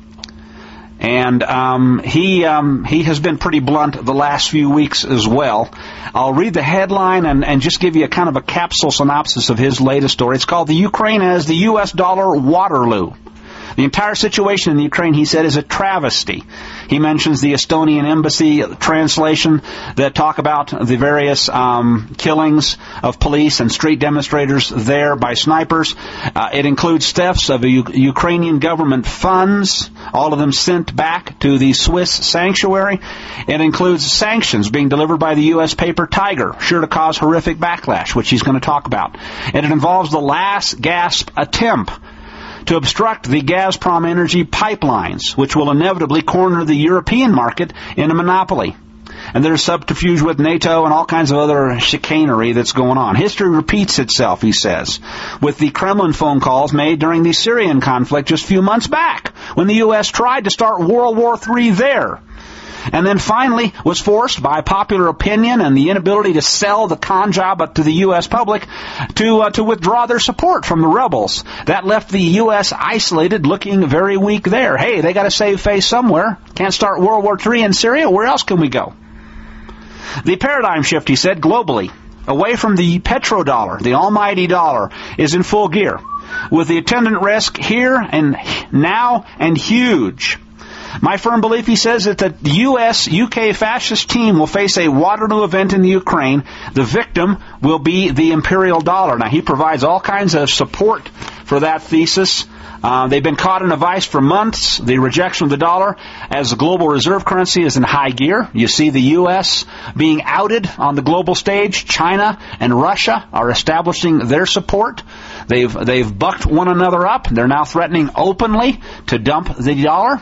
And he has been pretty blunt the last few weeks as well. I'll read the headline and just give you a kind of a capsule synopsis of his latest story. It's called "The Ukraine as the U.S. Dollar Waterloo." The entire situation in the Ukraine, he said, is a travesty. He mentions the Estonian embassy translation that talk about the various killings of police and street demonstrators there by snipers. It includes thefts of Ukrainian government funds, all of them sent back to the Swiss sanctuary. It includes sanctions being delivered by the U.S. paper Tiger, sure to cause horrific backlash, which he's going to talk about. And it involves the last gasp attempt to obstruct the Gazprom energy pipelines, which will inevitably corner the European market in a monopoly. And there's subterfuge with NATO and all kinds of other chicanery that's going on. History repeats itself, he says, with the Kremlin phone calls made during the Syrian conflict just a few months back, when the U.S. tried to start World War III there. And then finally was forced by popular opinion and the inability to sell the con job to the U.S. public to withdraw their support from the rebels. That left the U.S. isolated, looking very weak there. Hey, they got to save face somewhere. Can't start World War III in Syria. Where else can we go? The paradigm shift, he said, globally, away from the petrodollar, the almighty dollar, is in full gear, with the attendant risk here and now and huge. My firm belief, he says, that the U.S.-UK fascist team will face a Waterloo event in the Ukraine. The victim will be the imperial dollar. Now, he provides all kinds of support for that thesis. They've been caught in a vice for months. The rejection of the dollar as the global reserve currency is in high gear. You see the U.S. being outed on the global stage. China and Russia are establishing their support. They've bucked one another up. They're now threatening openly to dump the dollar.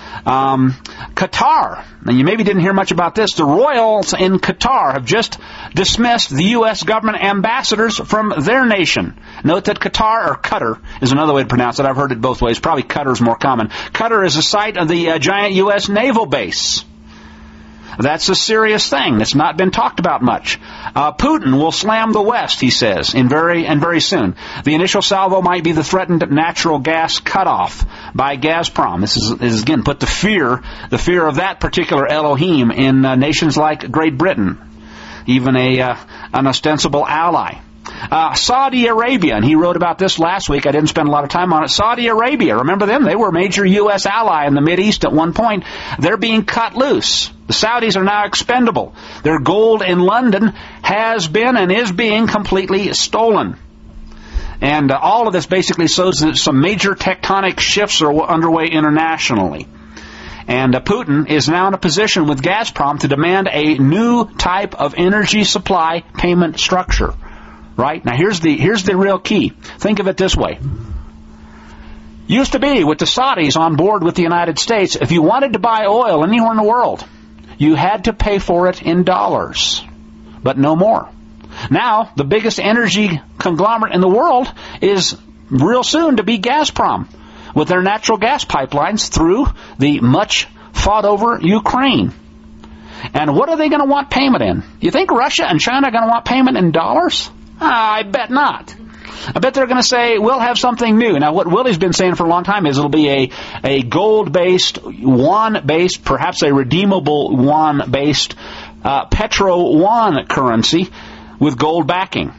Qatar, and you maybe didn't hear much about this, the royals in Qatar have just dismissed the U.S. government ambassadors from their nation. Note that Qatar, or Qatar, is another way to pronounce it. I've heard it both ways. Probably Qatar is more common. Qatar is the site of the giant U.S. naval base. That's a serious thing that's not been talked about much. Putin will slam the West, he says, very soon. The initial salvo might be the threatened natural gas cutoff by Gazprom. This is again, put the fear of that particular Elohim in nations like Great Britain, even an ostensible ally. Saudi Arabia, and he wrote about this last week. I didn't spend a lot of time on it. Saudi Arabia, remember them? They were a major U.S. ally in the Mideast at one point. They're being cut loose. The Saudis are now expendable. Their gold in London has been and is being completely stolen. And all of this basically shows that some major tectonic shifts are underway internationally. And Putin is now in a position with Gazprom to demand a new type of energy supply payment structure. Right? Now here's the real key. Think of it this way. Used to be with the Saudis on board with the United States, if you wanted to buy oil anywhere in the world, you had to pay for it in dollars, but no more. Now, the biggest energy conglomerate in the world is real soon to be Gazprom, with their natural gas pipelines through the much fought over Ukraine. And what are they going to want payment in? You think Russia and China are going to want payment in dollars? I bet not. I bet they're going to say, we'll have something new. Now, what Willie's been saying for a long time is it'll be a gold-based, yuan-based, perhaps a redeemable yuan-based petro-yuan currency with gold backing.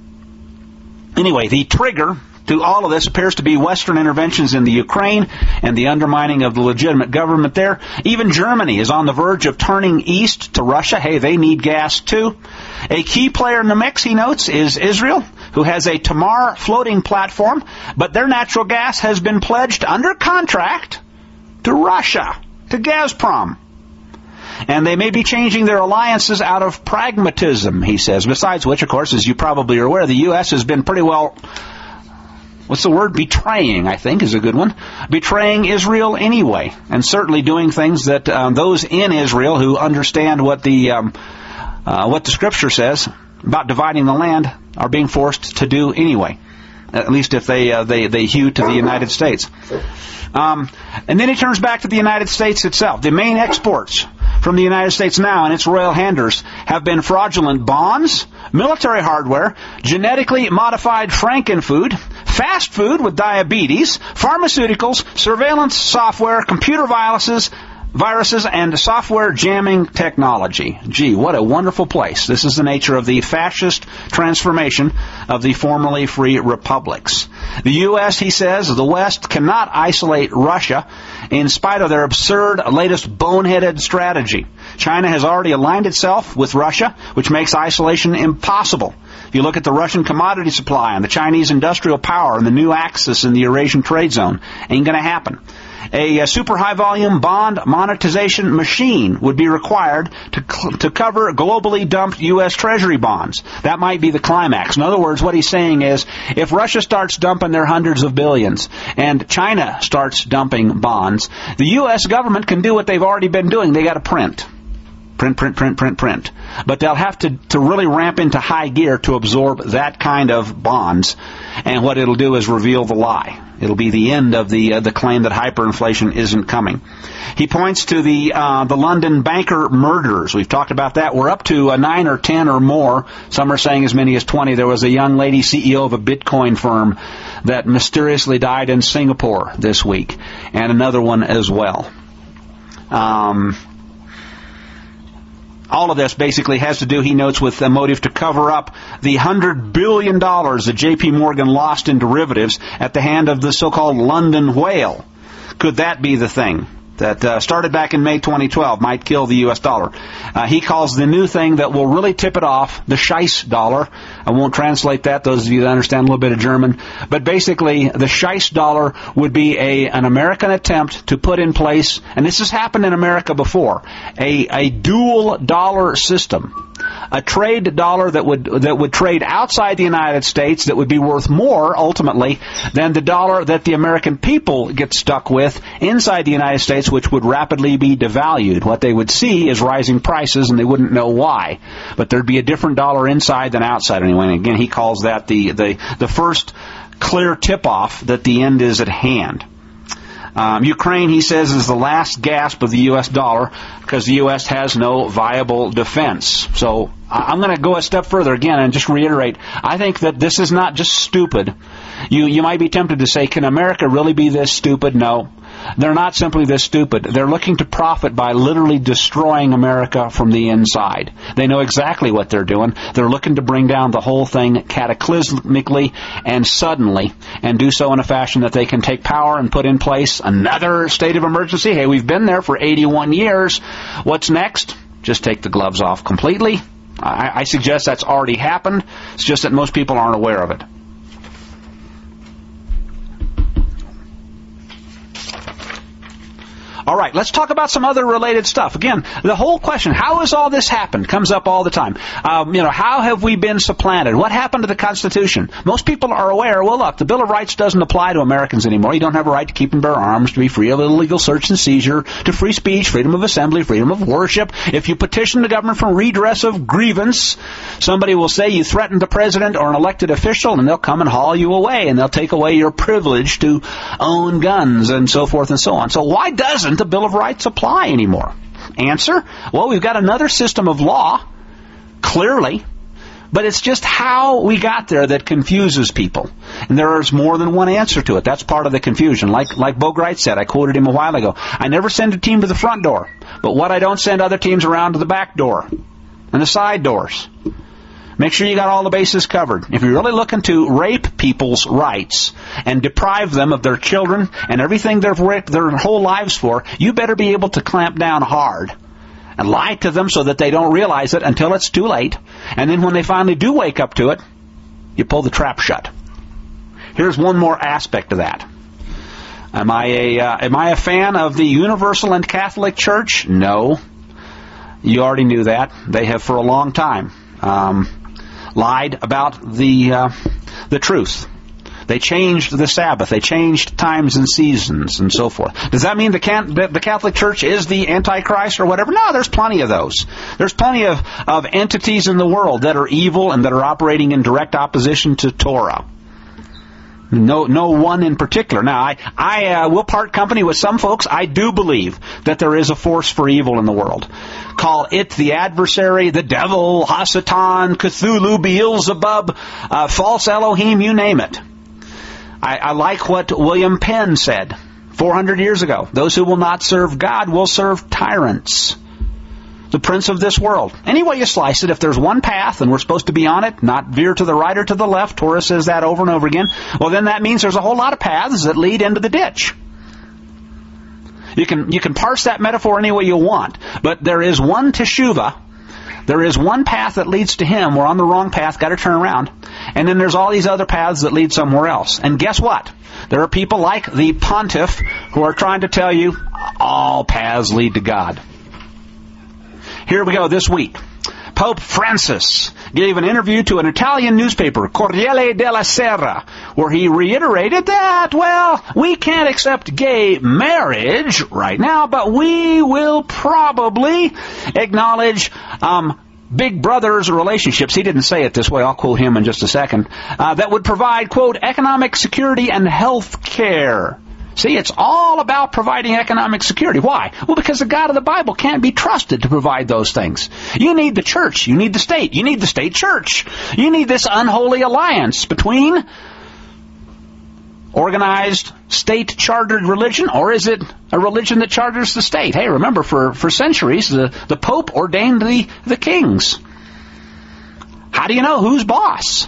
Anyway, the trigger to all of this appears to be Western interventions in the Ukraine and the undermining of the legitimate government there. Even Germany is on the verge of turning east to Russia. Hey, they need gas too. A key player in the mix, he notes, is Israel, who has a Tamar floating platform, but their natural gas has been pledged under contract to Russia, to Gazprom. And they may be changing their alliances out of pragmatism, he says. Besides which, of course, as you probably are aware, the U.S. has been pretty well, what's the word? Betraying, I think, is a good one. Betraying Israel anyway, and certainly doing things that those in Israel who understand what the Scripture says about dividing the land are being forced to do anyway. at least if they hew to the United States. And then he turns back to the United States itself. The main exports from the United States now and its royal handlers have been fraudulent bonds, military hardware, genetically modified frankenfood, fast food with diabetes, pharmaceuticals, surveillance software, computer viruses, and software jamming technology. Gee, what a wonderful place. This is the nature of the fascist transformation of the formerly free republics. The U.S., he says, the West cannot isolate Russia in spite of their absurd latest boneheaded strategy. China has already aligned itself with Russia, which makes isolation impossible. If you look at the Russian commodity supply and the Chinese industrial power and the new axis in the Eurasian trade zone, ain't going to happen. A super high-volume bond monetization machine would be required to cover globally dumped U.S. Treasury bonds. That might be the climax. In other words, what he's saying is, if Russia starts dumping their hundreds of billions and China starts dumping bonds, the U.S. government can do what they've already been doing. They got to print. Print. But they'll have to really ramp into high gear to absorb that kind of bonds. And what it'll do is reveal the lie. It'll be the end of the claim that hyperinflation isn't coming. He points to the London banker murders. We've talked about that. We're up to 9 or 10 or more. Some are saying as many as 20. There was a young lady CEO of a Bitcoin firm that mysteriously died in Singapore this week, and another one as well. All of this basically has to do, he notes, with a motive to cover up the $100 billion that J.P. Morgan lost in derivatives at the hand of the so-called London whale. Could that be the thing that started back in May 2012, might kill the U.S. dollar? He calls the new thing that will really tip it off the Scheiss dollar. I won't translate that, those of you that understand a little bit of German. But basically, the Scheiss dollar would be an American attempt to put in place, and this has happened in America before, a dual dollar system. A trade dollar that would trade outside the United States that would be worth more, ultimately, than the dollar that the American people get stuck with inside the United States, which would rapidly be devalued. What they would see is rising prices, and they wouldn't know why. But there'd be a different dollar inside than outside anyway. And again, he calls that the first clear tip-off that the end is at hand. Ukraine, he says, is the last gasp of the U.S. dollar because the U.S. has no viable defense. So I'm going to go a step further again and just reiterate, I think that this is not just stupid. You might be tempted to say, can America really be this stupid? No. They're not simply this stupid. They're looking to profit by literally destroying America from the inside. They know exactly what they're doing. They're looking to bring down the whole thing cataclysmically and suddenly, and do so in a fashion that they can take power and put in place another state of emergency. Hey, we've been there for 81 years. What's next? Just take the gloves off completely. I suggest that's already happened. It's just that most people aren't aware of it. All right, let's talk about some other related stuff. Again, the whole question, how has all this happened, comes up all the time. How have we been supplanted? What happened to the Constitution? Most people are aware, well, look, the Bill of Rights doesn't apply to Americans anymore. You don't have a right to keep and bear arms, to be free of illegal search and seizure, to free speech, freedom of assembly, freedom of worship. If you petition the government for redress of grievance, somebody will say you threatened the president or an elected official, and they'll come and haul you away, and they'll take away your privilege to own guns, and so forth and so on. So why doesn't the Bill of Rights apply anymore? Answer, well, we've got another system of law, clearly, but it's just how we got there that confuses people. And there's more than one answer to it. That's part of the confusion. Like Bo Greit said, I quoted him a while ago, I never send a team to the front door, but what I don't send other teams around to the back door and the side doors. Make sure you got all the bases covered. If you're really looking to rape people's rights and deprive them of their children and everything they've worked their whole lives for, you better be able to clamp down hard and lie to them so that they don't realize it until it's too late. And then when they finally do wake up to it, you pull the trap shut. Here's one more aspect of that. Am I a fan of the Universal and Catholic Church? No. You already knew that. They have for a long time lied about the truth. They changed the Sabbath. They changed times and seasons and so forth. Does that mean the Catholic Church is the Antichrist or whatever? No, there's plenty of those. There's plenty of entities in the world that are evil and that are operating in direct opposition to Torah. No one in particular. Now, I will part company with some folks. I do believe that there is a force for evil in the world. Call it the adversary, the devil, Hasatan, Cthulhu, Beelzebub, false Elohim, you name it. I like what William Penn said 400 years ago. Those who will not serve God will serve tyrants. The prince of this world. Any way you slice it, if there's one path and we're supposed to be on it, not veer to the right or to the left, Torah says that over and over again, well then that means there's a whole lot of paths that lead into the ditch. You can parse that metaphor any way you want, but there is one teshuvah, there is one path that leads to Him. We're on the wrong path, got to turn around. And then there's all these other paths that lead somewhere else. And guess what? There are people like the pontiff who are trying to tell you all paths lead to God. Here we go this week. Pope Francis gave an interview to an Italian newspaper, Corriere della Sera, where he reiterated that, well, we can't accept gay marriage right now, but we will probably acknowledge big brothers relationships. He didn't say it this way. I'll quote him in just a second. That would provide, quote, economic security and health care. See, it's all about providing economic security. Why? Well, because the God of the Bible can't be trusted to provide those things. You need the church. You need the state. You need the state church. You need this unholy alliance between organized, state-chartered religion, or is it a religion that charters the state? Hey, remember, for centuries, the Pope ordained the kings. How do you know who's boss?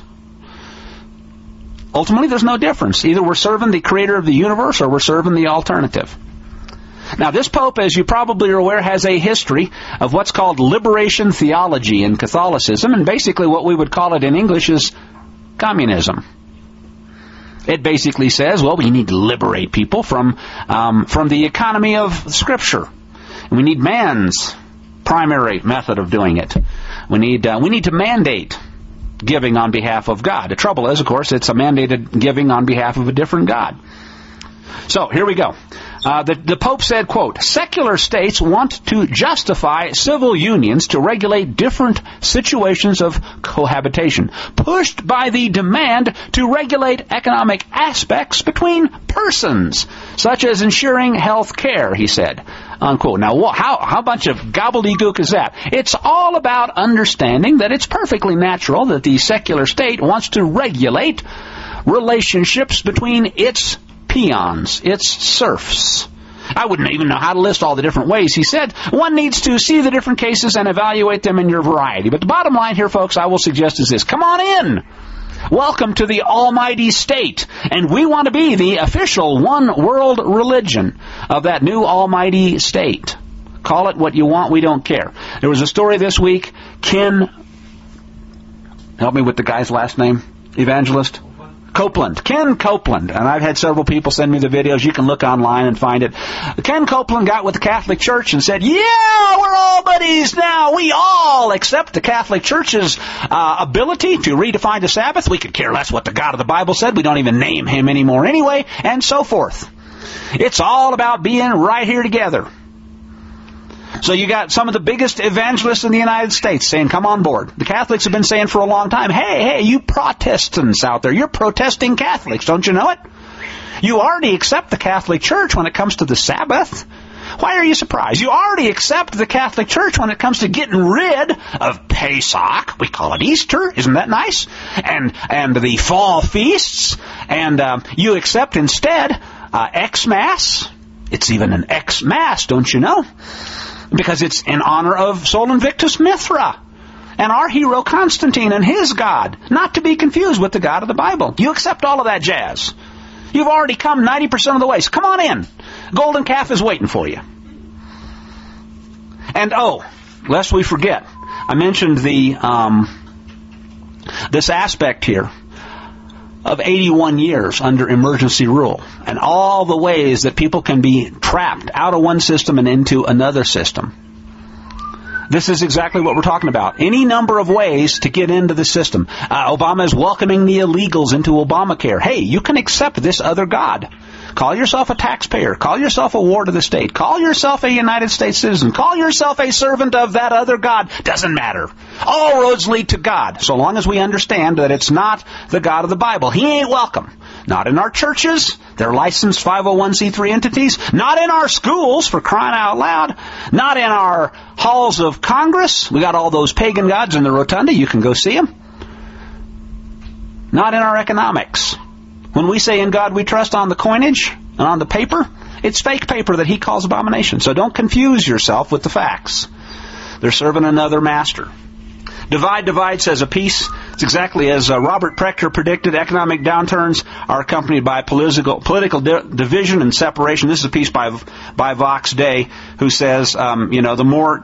Ultimately, there's no difference. Either we're serving the creator of the universe or we're serving the alternative. Now, this Pope, as you probably are aware, has a history of what's called liberation theology in Catholicism, and basically what we would call it in English is communism. It basically says, well, we need to liberate people from the economy of Scripture. And we need man's primary method of doing it. We need to mandate giving on behalf of God. The trouble is, of course, it's a mandated giving on behalf of a different God. So, here we go. The Pope said, quote, secular states want to justify civil unions to regulate different situations of cohabitation, pushed by the demand to regulate economic aspects between persons, such as ensuring health care, he said. Unquote. Now, how much of gobbledygook is that? It's all about understanding that it's perfectly natural that the secular state wants to regulate relationships between its peons, its serfs. I wouldn't even know how to list all the different ways. He said one needs to see the different cases and evaluate them in your variety. But the bottom line here, folks, I will suggest is this. Come on in. Welcome to the almighty state. And we want to be the official one world religion of that new almighty state. Call it what you want, we don't care. There was a story this week. Ken, help me with the guy's last name, evangelist? Copeland. Ken Copeland. And I've had several people send me the videos. You can look online and find it. Ken Copeland got with the Catholic Church and said, yeah, we're all buddies now. We all accept the Catholic Church's ability to redefine the Sabbath. We could care less what the God of the Bible said. We don't even name Him anymore anyway, and so forth. It's all about being right here together. So you got some of the biggest evangelists in the United States saying, come on board. The Catholics have been saying for a long time, hey, you Protestants out there, you're protesting Catholics, don't you know it? You already accept the Catholic Church when it comes to the Sabbath. Why are you surprised? You already accept the Catholic Church when it comes to getting rid of Pesach. We call it Easter. Isn't that nice? And the fall feasts. And you accept instead Xmas. It's even an Xmas, don't you know? Because it's in honor of Sol Invictus Mithra and our hero Constantine and his God, not to be confused with the God of the Bible. You accept all of that jazz. You've already come 90% of the way, so come on in. Golden Calf is waiting for you. And lest we forget, I mentioned this aspect here of 81 years under emergency rule, and all the ways that people can be trapped out of one system and into another system. This is exactly what we're talking about. Any number of ways to get into the system. Obama is welcoming the illegals into Obamacare. Hey, you can accept this other God. Call yourself a taxpayer. Call yourself a ward of the state. Call yourself a United States citizen. Call yourself a servant of that other God. Doesn't matter. All roads lead to God, so long as we understand that it's not the God of the Bible. He ain't welcome. Not in our churches. They're licensed 501c3 entities. Not in our schools, for crying out loud. Not in our halls of Congress. We got all those pagan gods in the rotunda. You can go see them. Not in our economics. When we say in God we trust on the coinage and on the paper, it's fake paper that he calls abomination. So don't confuse yourself with the facts. They're serving another master. Divide says a peace. It's exactly as Robert Prechter predicted. Economic downturns are accompanied by political division and separation. This is a piece by Vox Day, who says, the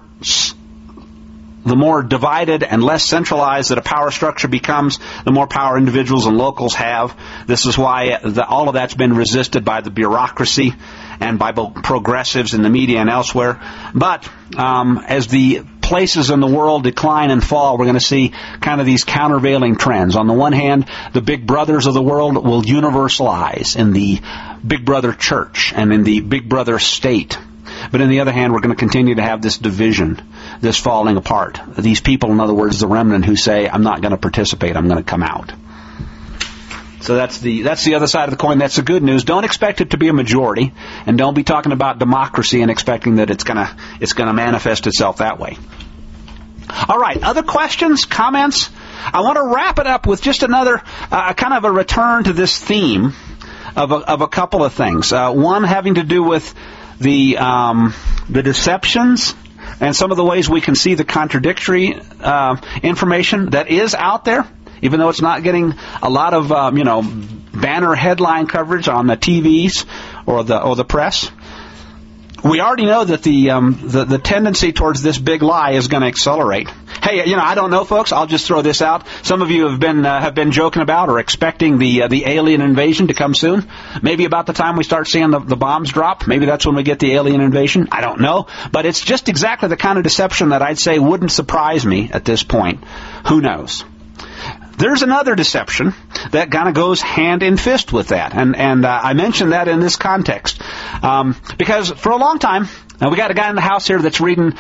more divided and less centralized that a power structure becomes, the more power individuals and locals have. This is why all of that's been resisted by the bureaucracy and by progressives in the media and elsewhere. But as the places in the world decline and fall, we're going to see kind of these countervailing trends. On the one hand, the big brothers of the world will universalize in the big brother church and in the big brother state. But on the other hand, we're going to continue to have this division, this falling apart. These people, in other words, the remnant who say, I'm not going to participate, I'm going to come out. So that's the other side of the coin. That's the good news. Don't expect it to be a majority, and don't be talking about democracy and expecting that it's gonna manifest itself that way. All right, other questions, comments? I want to wrap it up with just another kind of a return to this theme of a couple of things. One having to do with the deceptions and some of the ways we can see the contradictory information that is out there, even though it's not getting a lot of banner headline coverage on the TVs or the press. We already know that the tendency towards this big lie is going to accelerate. Hey, I don't know, folks. I'll just throw this out. Some of you have been joking about or expecting the alien invasion to come soon. Maybe about the time we start seeing the bombs drop. Maybe that's when we get the alien invasion. I don't know. But it's just exactly the kind of deception that I'd say wouldn't surprise me at this point. Who knows? There's another deception that kind of goes hand in fist with that, and I mentioned that in this context because for a long time, we got a guy in the house here that's reading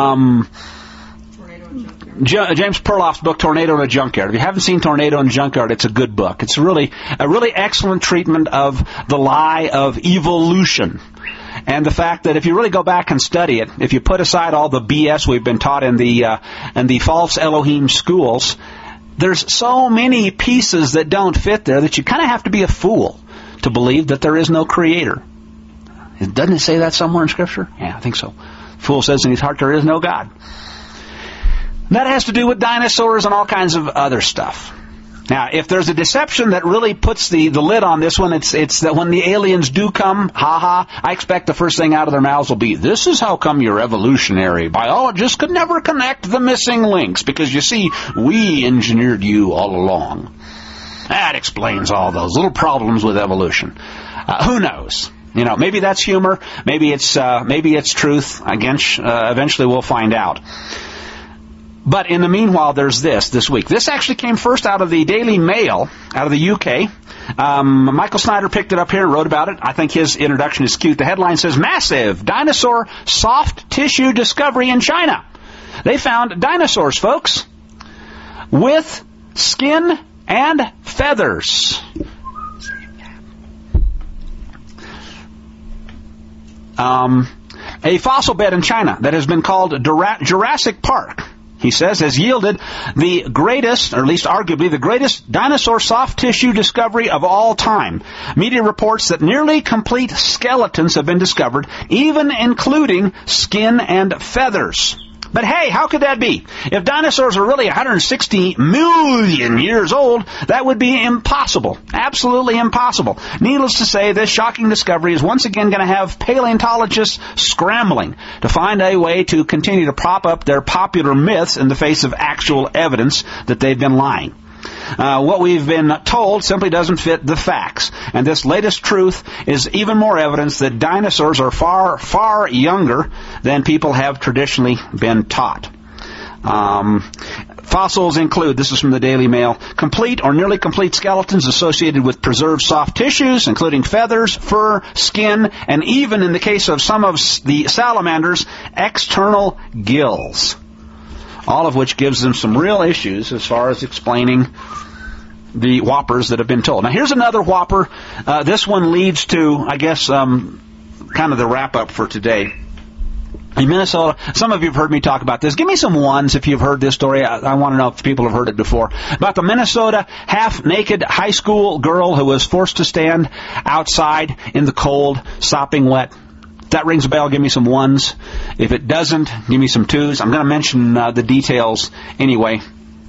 James Perloff's book, Tornado in a Junkyard. If you haven't seen Tornado in a Junkyard, it's a good book. It's a really excellent treatment of the lie of evolution. And the fact that if you really go back and study it, if you put aside all the BS we've been taught in the false Elohim schools, there's so many pieces that don't fit there that you kind of have to be a fool to believe that there is no creator. Doesn't it say that somewhere in Scripture? Yeah, I think so. Fool says in his heart there is no God. That has to do with dinosaurs and all kinds of other stuff. Now, if there's a deception that really puts the lid on this one, it's that when the aliens do come, I expect the first thing out of their mouths will be, this is how come you're evolutionary. Biologists could never connect the missing links, because you see, we engineered you all along. That explains all those little problems with evolution. Who knows? Maybe that's humor, maybe it's truth. Again, eventually we'll find out. But in the meanwhile, there's this week. This actually came first out of the Daily Mail, out of the UK. Michael Snyder picked it up here and wrote about it. I think his introduction is cute. The headline says, Massive Dinosaur Soft Tissue Discovery in China. They found dinosaurs, folks, with skin and feathers. A fossil bed in China that has been called Jurassic Park, he says, has yielded the greatest, or at least arguably the greatest, dinosaur soft tissue discovery of all time. Media reports that nearly complete skeletons have been discovered, even including skin and feathers. But hey, how could that be? If dinosaurs are really 160 million years old, that would be impossible. Absolutely impossible. Needless to say, this shocking discovery is once again going to have paleontologists scrambling to find a way to continue to prop up their popular myths in the face of actual evidence that they've been lying. What we've been told simply doesn't fit the facts. And this latest truth is even more evidence that dinosaurs are far, far younger than people have traditionally been taught. Fossils include, this is from the Daily Mail, complete or nearly complete skeletons associated with preserved soft tissues, including feathers, fur, skin, and even, in the case of some of the salamanders, external gills. All of which gives them some real issues as far as explaining the whoppers that have been told. Now, here's another whopper. This one leads to, I guess, kind of the wrap-up for today. In Minnesota, some of you have heard me talk about this. Give me some ones if you've heard this story. I want to know if people have heard it before. About the Minnesota half-naked high school girl who was forced to stand outside in the cold, sopping wet. If that rings a bell, give me some ones. If it doesn't, give me some twos. I'm going to mention the details anyway.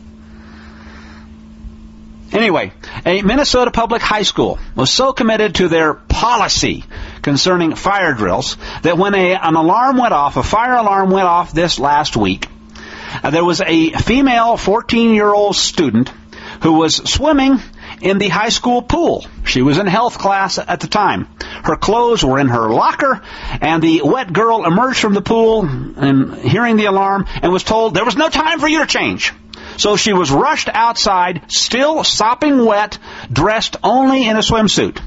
Anyway, a Minnesota public high school was so committed to their policy concerning fire drills that when an alarm went off, a fire alarm went off this last week, there was a female 14-year-old student who was swimming in the high school pool. She was in health class at the time. Her clothes were in her locker, and the wet girl emerged from the pool and hearing the alarm and was told there was no time for you to change. So she was rushed outside, still sopping wet, dressed only in a swimsuit.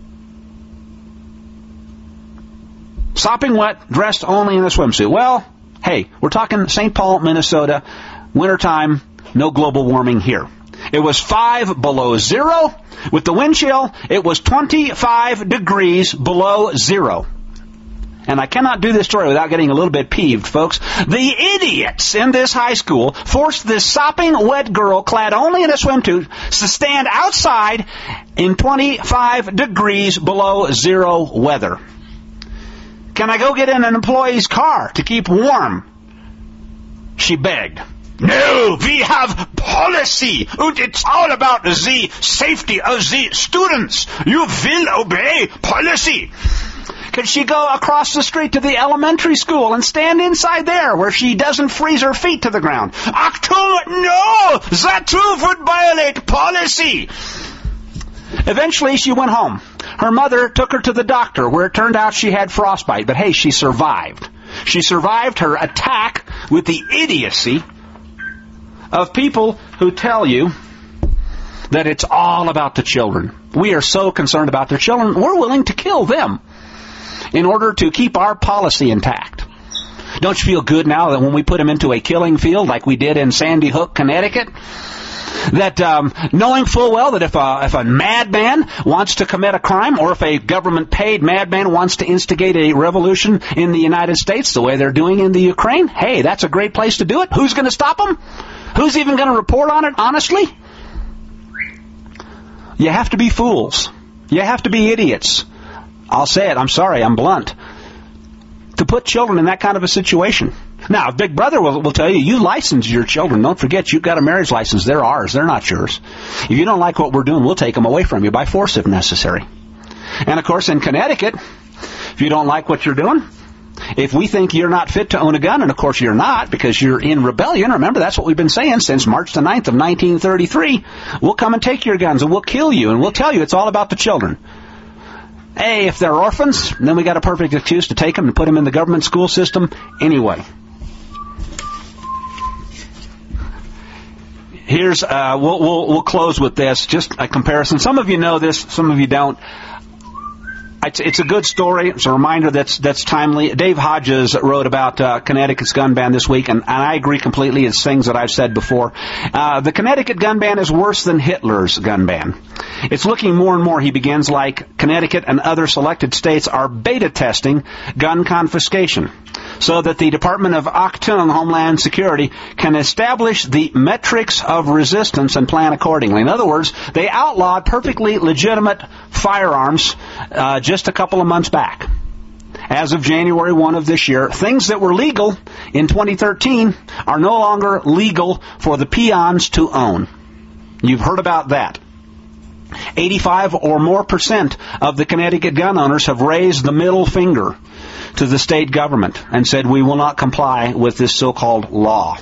Sopping wet, dressed only in a swimsuit. Well, hey, we're talking St. Paul, Minnesota, wintertime, no global warming here. It was 5 below zero. With the wind chill, it was 25 degrees below zero. And I cannot do this story without getting a little bit peeved, folks. The idiots in this high school forced this sopping wet girl clad only in a swimsuit to stand outside in 25 degrees below zero weather. Can I go get in an employee's car to keep warm? She begged. No, we have policy, and it's all about the safety of the students. You will obey policy. Could she go across the street to the elementary school and stand inside there where she doesn't freeze her feet to the ground? Achtung, no! That too would violate policy. Eventually, she went home. Her mother took her to the doctor where it turned out she had frostbite. But hey, she survived. She survived her attack with the idiocy of people who tell you that it's all about the children. We are so concerned about their children, we're willing to kill them in order to keep our policy intact. Don't you feel good now that when we put them into a killing field like we did in Sandy Hook, Connecticut, that knowing full well that if a madman wants to commit a crime, or if a government-paid madman wants to instigate a revolution in the United States the way they're doing in the Ukraine, hey, that's a great place to do it. Who's going to stop them? Who's even going to report on it, honestly? You have to be fools. You have to be idiots. I'll say it. I'm sorry. I'm blunt. To put children in that kind of a situation. Now, Big Brother will tell you, you license your children. Don't forget, you've got a marriage license. They're ours. They're not yours. If you don't like what we're doing, we'll take them away from you by force if necessary. And, of course, in Connecticut, if you don't like what you're doing, if we think you're not fit to own a gun, and, of course, you're not because you're in rebellion, remember, that's what we've been saying since March the 9th of 1933, we'll come and take your guns, and we'll kill you, and we'll tell you it's all about the children. Hey, if they're orphans, then we got a perfect excuse to take them and put them in the government school system anyway. Here's we'll close with this, just a comparison. Some of you know this, some of you don't. It's a good story. It's a reminder that's timely. Dave Hodges wrote about Connecticut's gun ban this week, and I agree completely. It's things that I've said before. The Connecticut gun ban is worse than Hitler's gun ban. It's looking more and more, he begins, like Connecticut and other selected states are beta testing gun confiscation so that the Department of Achtung, Homeland Security, can establish the metrics of resistance and plan accordingly. In other words, they outlawed perfectly legitimate firearms just a couple of months back. As of January 1 of this year, things that were legal in 2013 are no longer legal for the peons to own. You've heard about that. 85 or more % of the Connecticut gun owners have raised the middle finger to the state government and said, we will not comply with this so-called law.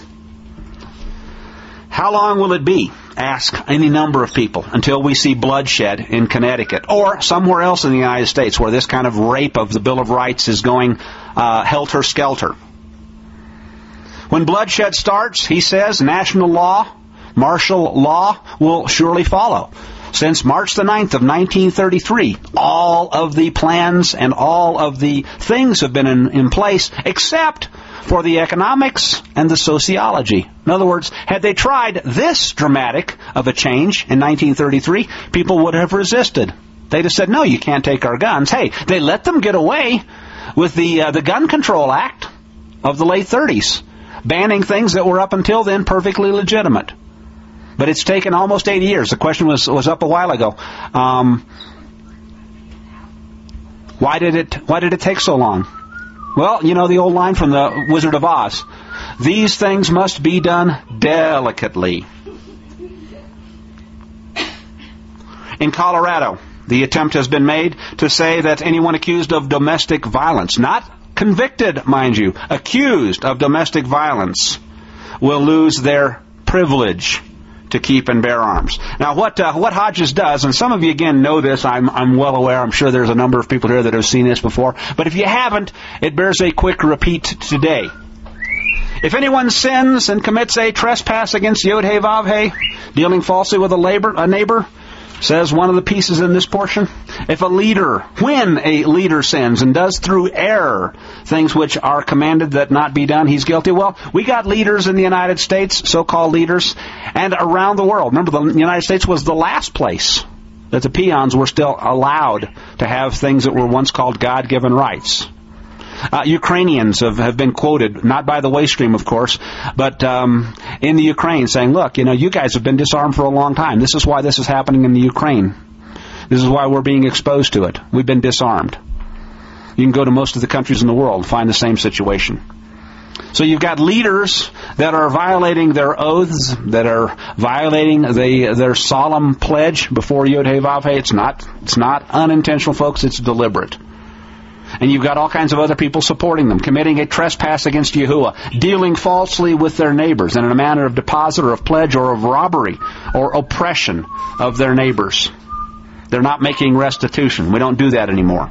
How long will it be, ask any number of people, until we see bloodshed in Connecticut or somewhere else in the United States where this kind of rape of the Bill of Rights is going helter-skelter? When bloodshed starts, he says, national law, martial law will surely follow. since March the 9th of 1933. All of the plans and all of the things have been in place except for the economics and the sociology. In other words, had they tried this dramatic of a change in 1933, people would have resisted. They'd have said, no, you can't take our guns. Hey, they let them get away with the Gun Control Act of the late 30s, banning things that were up until then perfectly legitimate. But it's taken almost 80 years. The question was up a while ago. Why did it take so long? Well, you know the old line from the Wizard of Oz. These things must be done delicately. In Colorado, the attempt has been made to say that anyone accused of domestic violence, not convicted, mind you, accused of domestic violence, will lose their privilege to keep and bear arms. Now, what Hodges does, and some of you again know this, I'm well aware, I'm sure there's a number of people here that have seen this before, but if you haven't, it bears a quick repeat today. If anyone sins and commits a trespass against Yod-Heh-Vav-Heh, dealing falsely with a neighbor, says one of the pieces in this portion, if a leader, when a leader sins and does through error things which are commanded that not be done, he's guilty. Well, we got leaders in the United States, so-called leaders, and around the world. Remember, the United States was the last place that the peons were still allowed to have things that were once called God-given rights. Ukrainians have been quoted, not by the waste stream, of course, but in the Ukraine saying, look, you guys have been disarmed for a long time. This is why this is happening in the Ukraine. This is why we're being exposed to it. We've been disarmed. You can go to most of the countries in the world and find the same situation. So you've got leaders that are violating their oaths, that are violating their solemn pledge before Yod-Heh-Vav-Heh. It's not unintentional, folks. It's deliberate. And you've got all kinds of other people supporting them, committing a trespass against Yahuwah, dealing falsely with their neighbors, and in a manner of deposit or of pledge or of robbery or oppression of their neighbors. They're not making restitution. We don't do that anymore.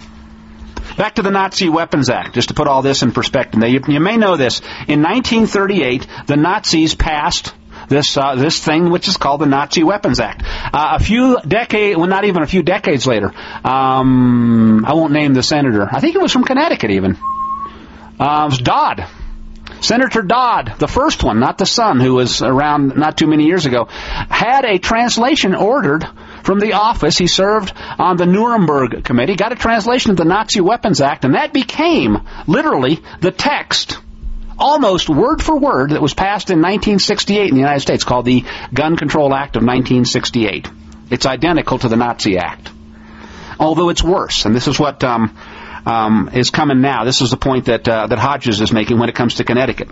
Back to the Nazi Weapons Act, just to put all this in perspective. Now, you may know this. In 1938, the Nazis passed this thing which is called the Nazi Weapons Act. Not even a few decades later, I won't name the senator. I think it was from Connecticut even. It was Dodd. Senator Dodd, the first one, not the son, who was around not too many years ago, had a translation ordered from the office. He served on the Nuremberg Committee, got a translation of the Nazi Weapons Act, and that became literally the text, almost word for word, that was passed in 1968 in the United States, called the Gun Control Act of 1968. It's identical to the Nazi Act, although it's worse. And this is what is coming now. This is the point that Hodges is making when it comes to Connecticut.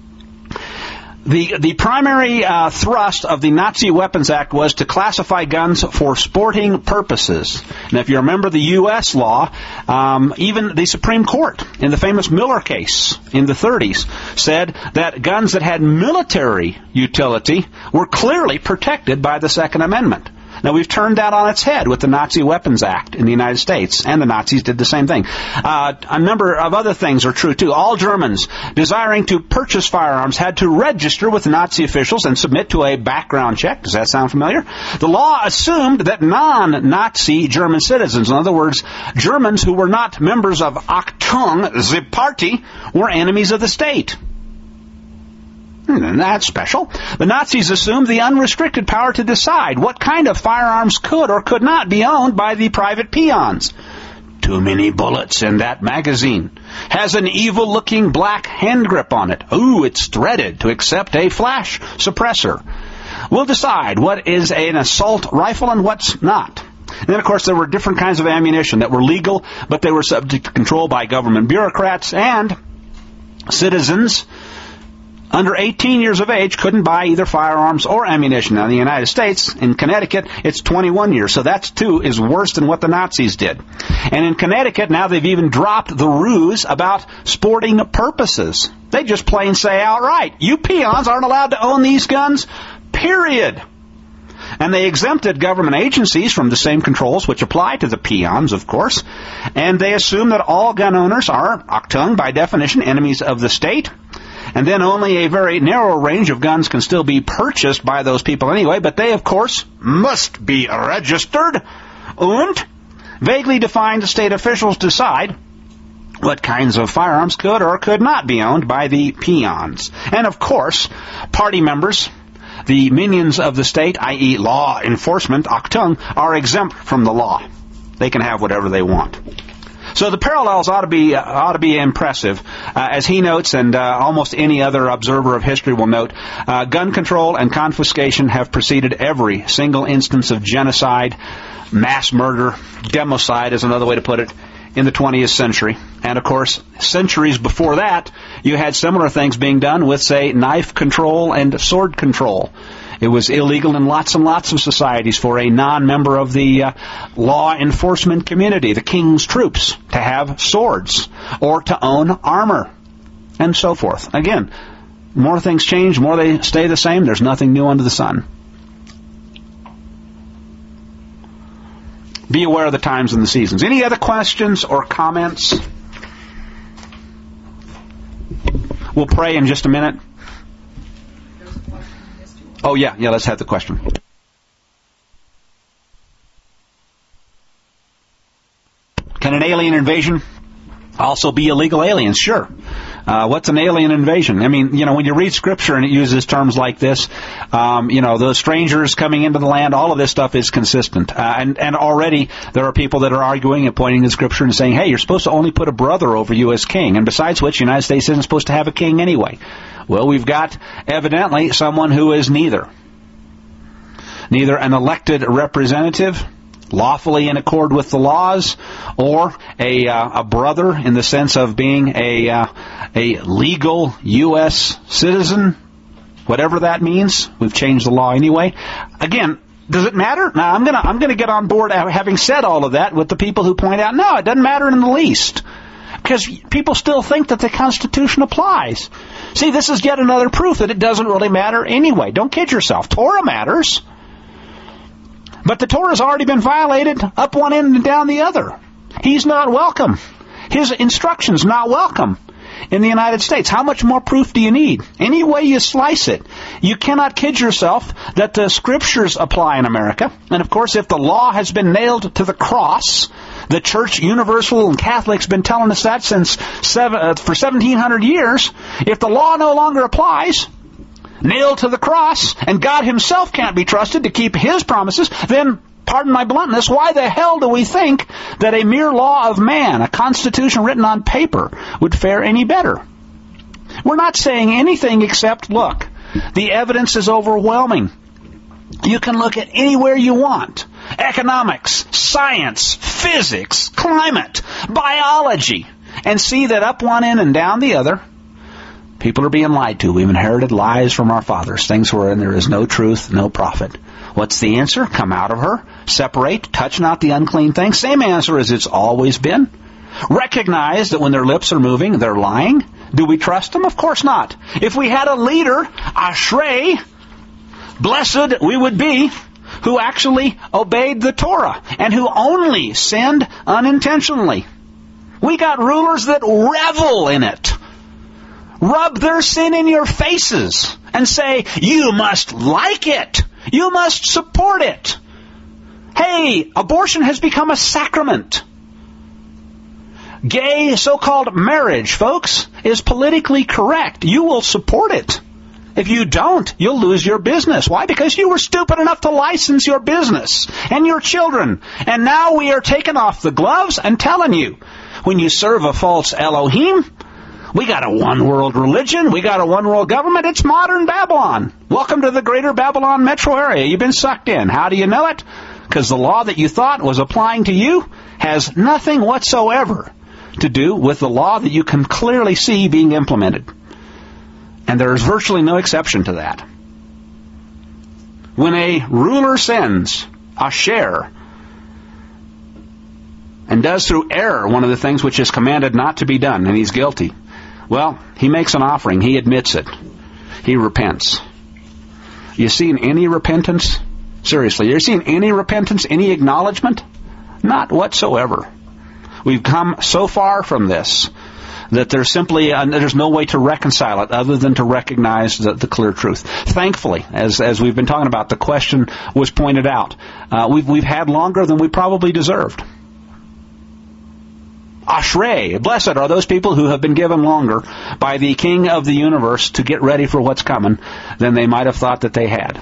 The primary thrust of the Nazi Weapons Act was to classify guns for sporting purposes. Now, if you remember the U.S. law, even the Supreme Court, in the famous Miller case in the 30s, said that guns that had military utility were clearly protected by the Second Amendment. Now, we've turned that on its head with the Nazi Weapons Act in the United States, and the Nazis did the same thing. A number of other things are true, too. All Germans desiring to purchase firearms had to register with Nazi officials and submit to a background check. Does that sound familiar? The law assumed that non-Nazi German citizens, in other words, Germans who were not members of Achtung, the party, were enemies of the state. That's special. The Nazis assumed the unrestricted power to decide what kind of firearms could or could not be owned by the private peons. Too many bullets in that magazine. Has an evil-looking black hand grip on it. Ooh, it's threaded to accept a flash suppressor. We'll decide what is an assault rifle and what's not. And then, of course, there were different kinds of ammunition that were legal, but they were subject to control by government bureaucrats, and citizens under 18 years of age couldn't buy either firearms or ammunition. Now, in the United States, in Connecticut, it's 21 years. So that, too, is worse than what the Nazis did. And in Connecticut, now they've even dropped the ruse about sporting purposes. They just plain say outright, you peons aren't allowed to own these guns, period. And they exempted government agencies from the same controls which apply to the peons, of course. And they assume that all gun owners are, Achtung, by definition, enemies of the state. And then only a very narrow range of guns can still be purchased by those people anyway, but they, of course, must be registered. And vaguely defined state officials decide what kinds of firearms could or could not be owned by the peons. And, of course, party members, the minions of the state, i.e. law enforcement, Achtung, are exempt from the law. They can have whatever they want. So the parallels ought to be impressive. As he notes, and almost any other observer of history will note, gun control and confiscation have preceded every single instance of genocide, mass murder, democide is another way to put it, in the 20th century. And, of course, centuries before that, you had similar things being done with, say, knife control and sword control. It was illegal in lots and lots of societies for a non-member of the law enforcement community, the king's troops, to have swords or to own armor and so forth. Again, more things change, more they stay the same. There's nothing new under the sun. Be aware of the times and the seasons. Any other questions or comments? We'll pray in just a minute. Oh, yeah, let's have the question. Can an alien invasion also be illegal aliens? Sure. What's an alien invasion? I mean, when you read Scripture and it uses terms like this, those strangers coming into the land, all of this stuff is consistent. And already there are people that are arguing and pointing to Scripture and saying, hey, you're supposed to only put a brother over you as king. And besides which, the United States isn't supposed to have a king anyway. Well, we've got, evidently, someone who is neither an elected representative, lawfully in accord with the laws, or a brother in the sense of being a legal U.S. citizen, whatever that means. We've changed the law anyway. Again, does it matter? Now, I'm gonna get on board, having said all of that, with the people who point out, no, it doesn't matter in the least. Because people still think that the Constitution applies. See, this is yet another proof that it doesn't really matter anyway. Don't kid yourself. Torah matters. But the Torah's already been violated up one end and down the other. He's not welcome. His instruction's not welcome in the United States. How much more proof do you need? Any way you slice it, you cannot kid yourself that the Scriptures apply in America. And of course, if the law has been nailed to the cross, the Church, Universal, and Catholic's been telling us that for 1,700 years. If the law no longer applies, nailed to the cross, and God Himself can't be trusted to keep His promises, then, pardon my bluntness, why the hell do we think that a mere law of man, a constitution written on paper, would fare any better? We're not saying anything except, look, the evidence is overwhelming. You can look at anywhere you want. Economics, science, physics, climate, biology, and see that up one end and down the other, people are being lied to. We've inherited lies from our fathers, things wherein there is no truth, no profit. What's the answer? Come out of her, separate, touch not the unclean thing. Same answer as it's always been. Recognize that when their lips are moving, they're lying. Do we trust them? Of course not. If we had a leader, Ashrei, blessed we would be, who actually obeyed the Torah and who only sinned unintentionally. We got rulers that revel in it. Rub their sin in your faces and say, you must like it. You must support it. Hey, abortion has become a sacrament. Gay so-called marriage, folks, is politically correct. You will support it. If you don't, you'll lose your business. Why? Because you were stupid enough to license your business and your children. And now we are taking off the gloves and telling you, when you serve a false Elohim, we got a one-world religion. We got a one-world government. It's modern Babylon. Welcome to the greater Babylon metro area. You've been sucked in. How do you know it? Because the law that you thought was applying to you has nothing whatsoever to do with the law that you can clearly see being implemented. And there is virtually no exception to that. When a ruler sins a share and does through error one of the things which is commanded not to be done, and he's guilty, well, he makes an offering. He admits it. He repents. You seen any repentance? Seriously, you seen any repentance, any acknowledgement? Not whatsoever. We've come so far from this that there's simply there's no way to reconcile it other than to recognize the clear truth. Thankfully, as we've been talking about, the question was pointed out. We've had longer than we probably deserved. Ashrei, blessed are those people who have been given longer by the King of the universe to get ready for what's coming than they might have thought that they had.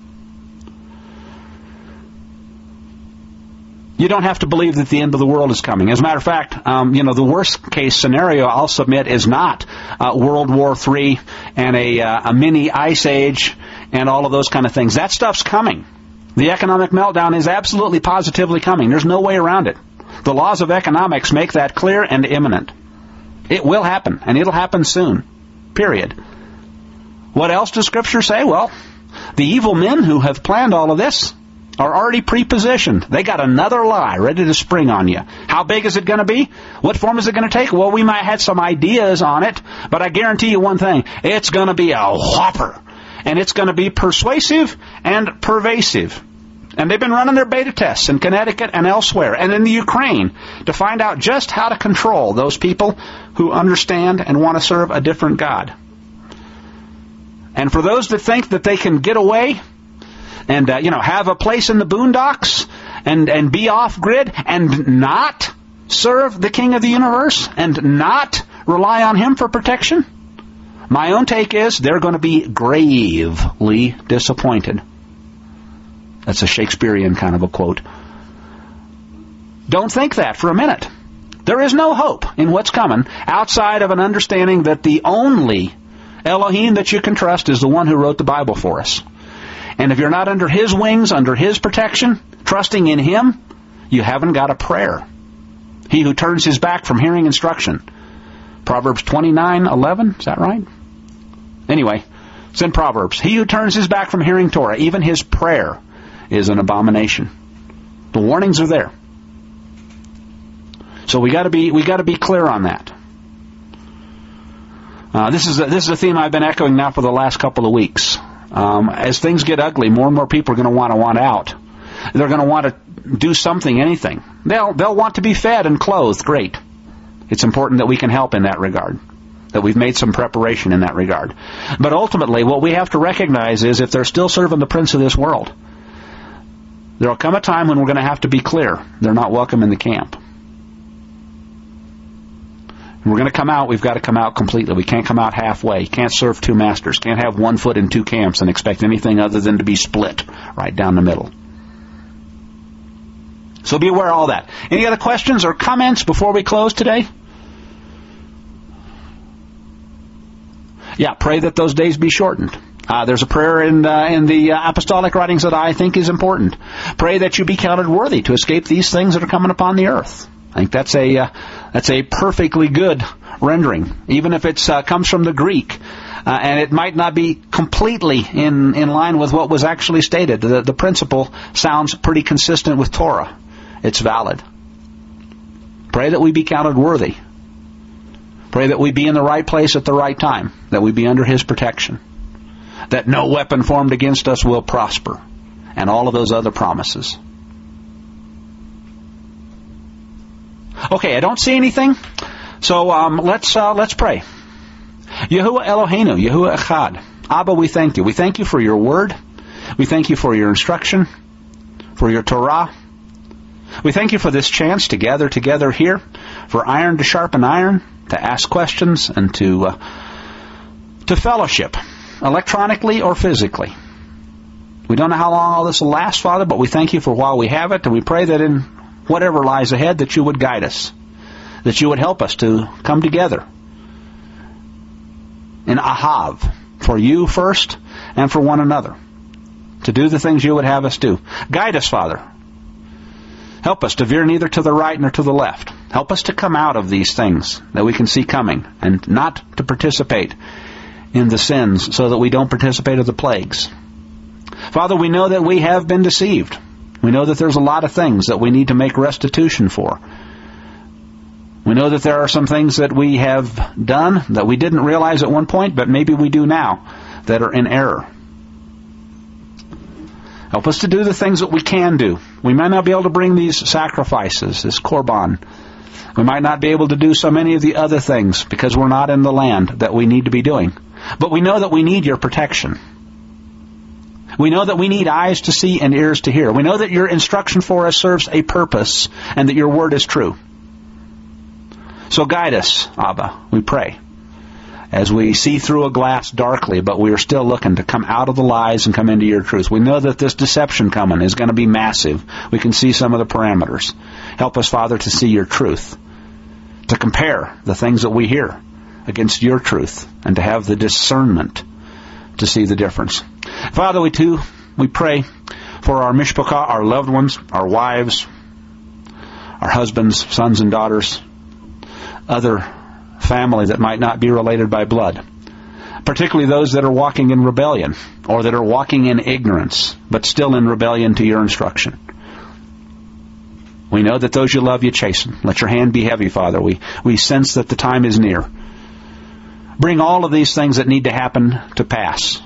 You don't have to believe that the end of the world is coming. As a matter of fact, the worst case scenario, I'll submit, is not World War III and a mini ice age and all of those kind of things. That stuff's coming. The economic meltdown is absolutely positively coming. There's no way around it. The laws of economics make that clear and imminent. It will happen, and it'll happen soon. Period. What else does Scripture say? Well, the evil men who have planned all of this are already prepositioned. They got another lie ready to spring on you. How big is it going to be? What form is it going to take? Well, we might have some ideas on it, but I guarantee you one thing. It's going to be a whopper. And it's going to be persuasive and pervasive. And they've been running their beta tests in Connecticut and elsewhere, and in the Ukraine, to find out just how to control those people who understand and want to serve a different God. And for those that think that they can get away and have a place in the boondocks and be off grid and not serve the King of the universe and not rely on Him for protection, my own take is they're going to be gravely disappointed. That's a Shakespearean kind of a quote. Don't think that for a minute. There is no hope in what's coming outside of an understanding that the only Elohim that you can trust is the one who wrote the Bible for us. And if you're not under His wings, under His protection, trusting in Him, you haven't got a prayer. He who turns his back from hearing instruction. Proverbs 29:11, is that right? Anyway, it's in Proverbs. He who turns his back from hearing Torah, even his prayer is an abomination. The warnings are there. So we got to be clear on that. This is a theme I've been echoing now for the last couple of weeks. As things get ugly, more and more people are going to want out. They're going to want to do something, anything. They'll want to be fed and clothed. Great. It's important that we can help in that regard, that we've made some preparation in that regard. But ultimately, what we have to recognize is if they're still serving the prince of this world, there will come a time when we're going to have to be clear. They're not welcome in the camp. If we're going to come out, we've got to come out completely. We can't come out halfway. You can't serve two masters. Can't have one foot in two camps and expect anything other than to be split right down the middle. So be aware of all that. Any other questions or comments before we close today? Yeah, pray that those days be shortened. There's a prayer in the apostolic writings that I think is important. Pray that you be counted worthy to escape these things that are coming upon the earth. I think that's a perfectly good rendering, even if it comes from the Greek, and it might not be completely in line with what was actually stated. The principle sounds pretty consistent with Torah. It's valid. Pray that we be counted worthy. Pray that we be in the right place at the right time, that we be under His protection, that no weapon formed against us will prosper, and all of those other promises. Okay, I don't see anything, so let's pray. Yahuwah Eloheinu, Yahuwah Echad. Abba, we thank you. We thank you for your word. We thank you for your instruction, for your Torah. We thank you for this chance to gather together here, for iron to sharpen iron, to ask questions, and to fellowship, electronically or physically. We don't know how long all this will last, Father, but we thank you for while we have it, and we pray that in whatever lies ahead, that you would guide us, that you would help us to come together in Ahav, for you first and for one another, to do the things you would have us do. Guide us, Father. Help us to veer neither to the right nor to the left. Help us to come out of these things that we can see coming and not to participate in the sins so that we don't participate in the plagues. Father, we know that we have been deceived. We know that there's a lot of things that we need to make restitution for. We know that there are some things that we have done that we didn't realize at one point, but maybe we do now, that are in error. Help us to do the things that we can do. We may not be able to bring these sacrifices, this korban, We might not be able to do so many of the other things because we're not in the land that we need to be doing. But we know that we need your protection. We know that we need eyes to see and ears to hear. We know that your instruction for us serves a purpose and that your word is true. So guide us, Abba, we pray, as we see through a glass darkly, but we are still looking to come out of the lies and come into your truth. We know that this deception coming is going to be massive. We can see some of the parameters. Help us, Father, to see your truth, to compare the things that we hear against your truth, and to have the discernment to see the difference. Father, we pray for our mishpachah, our loved ones, our wives, our husbands, sons and daughters, other family that might not be related by blood, particularly those that are walking in rebellion or that are walking in ignorance, but still in rebellion to your instruction. We know that those you love you chasten. Let your hand be heavy, Father. We sense that the time is near. Bring all of these things that need to happen to pass.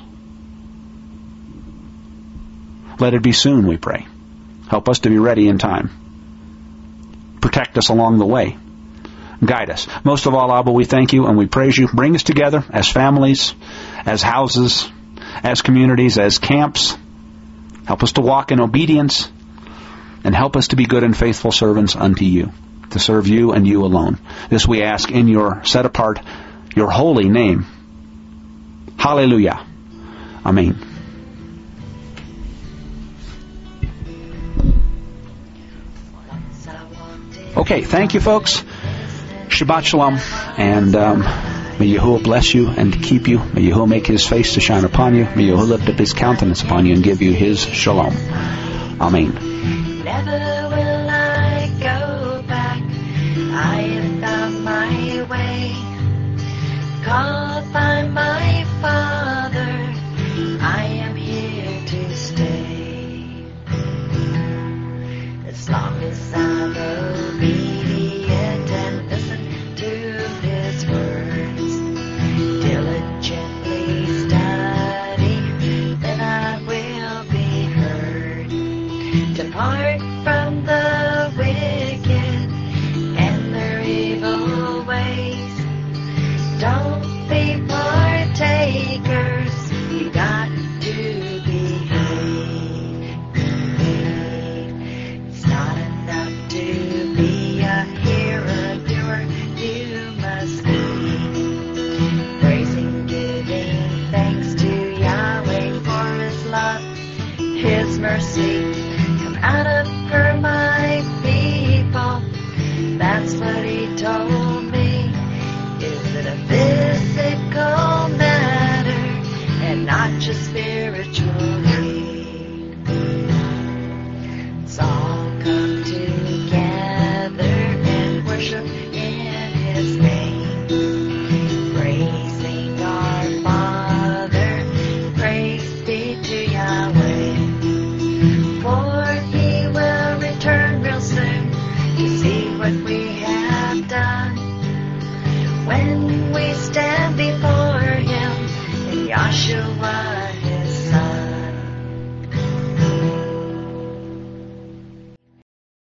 Let it be soon, we pray. Help us to be ready in time. Protect us along the way. Guide us. Most of all, Abba, we thank you and we praise you. Bring us together as families, as houses, as communities, as camps. Help us to walk in obedience and help us to be good and faithful servants unto you, to serve you and you alone. This we ask in your set apart, your holy name. Hallelujah. Amen. Okay, thank you, folks. Shabbat Shalom, and may Yahuwah bless you and keep you. May Yahuwah make His face to shine upon you. May Yahuwah lift up His countenance upon you and give you His Shalom. Amen. Never will I go back. I have found my way. Called by my Father, I am here to stay. As long as I'm obedient and listen to His words, diligently study, then I will be heard. Depart from the wicked and their evil ways. Don't be partakers, you got to behave. It's not enough to be a hearer, doer, you must be praising, giving thanks to Yahweh for His love, His mercy. Come out of her, my people, that's what He told me. Is it a physical matter and not just spiritually? Let's all come together and worship in His name, praising our Father. Praise be to Yahweh, for He will return real soon to see what we have done. When we stand before Him in Yahshua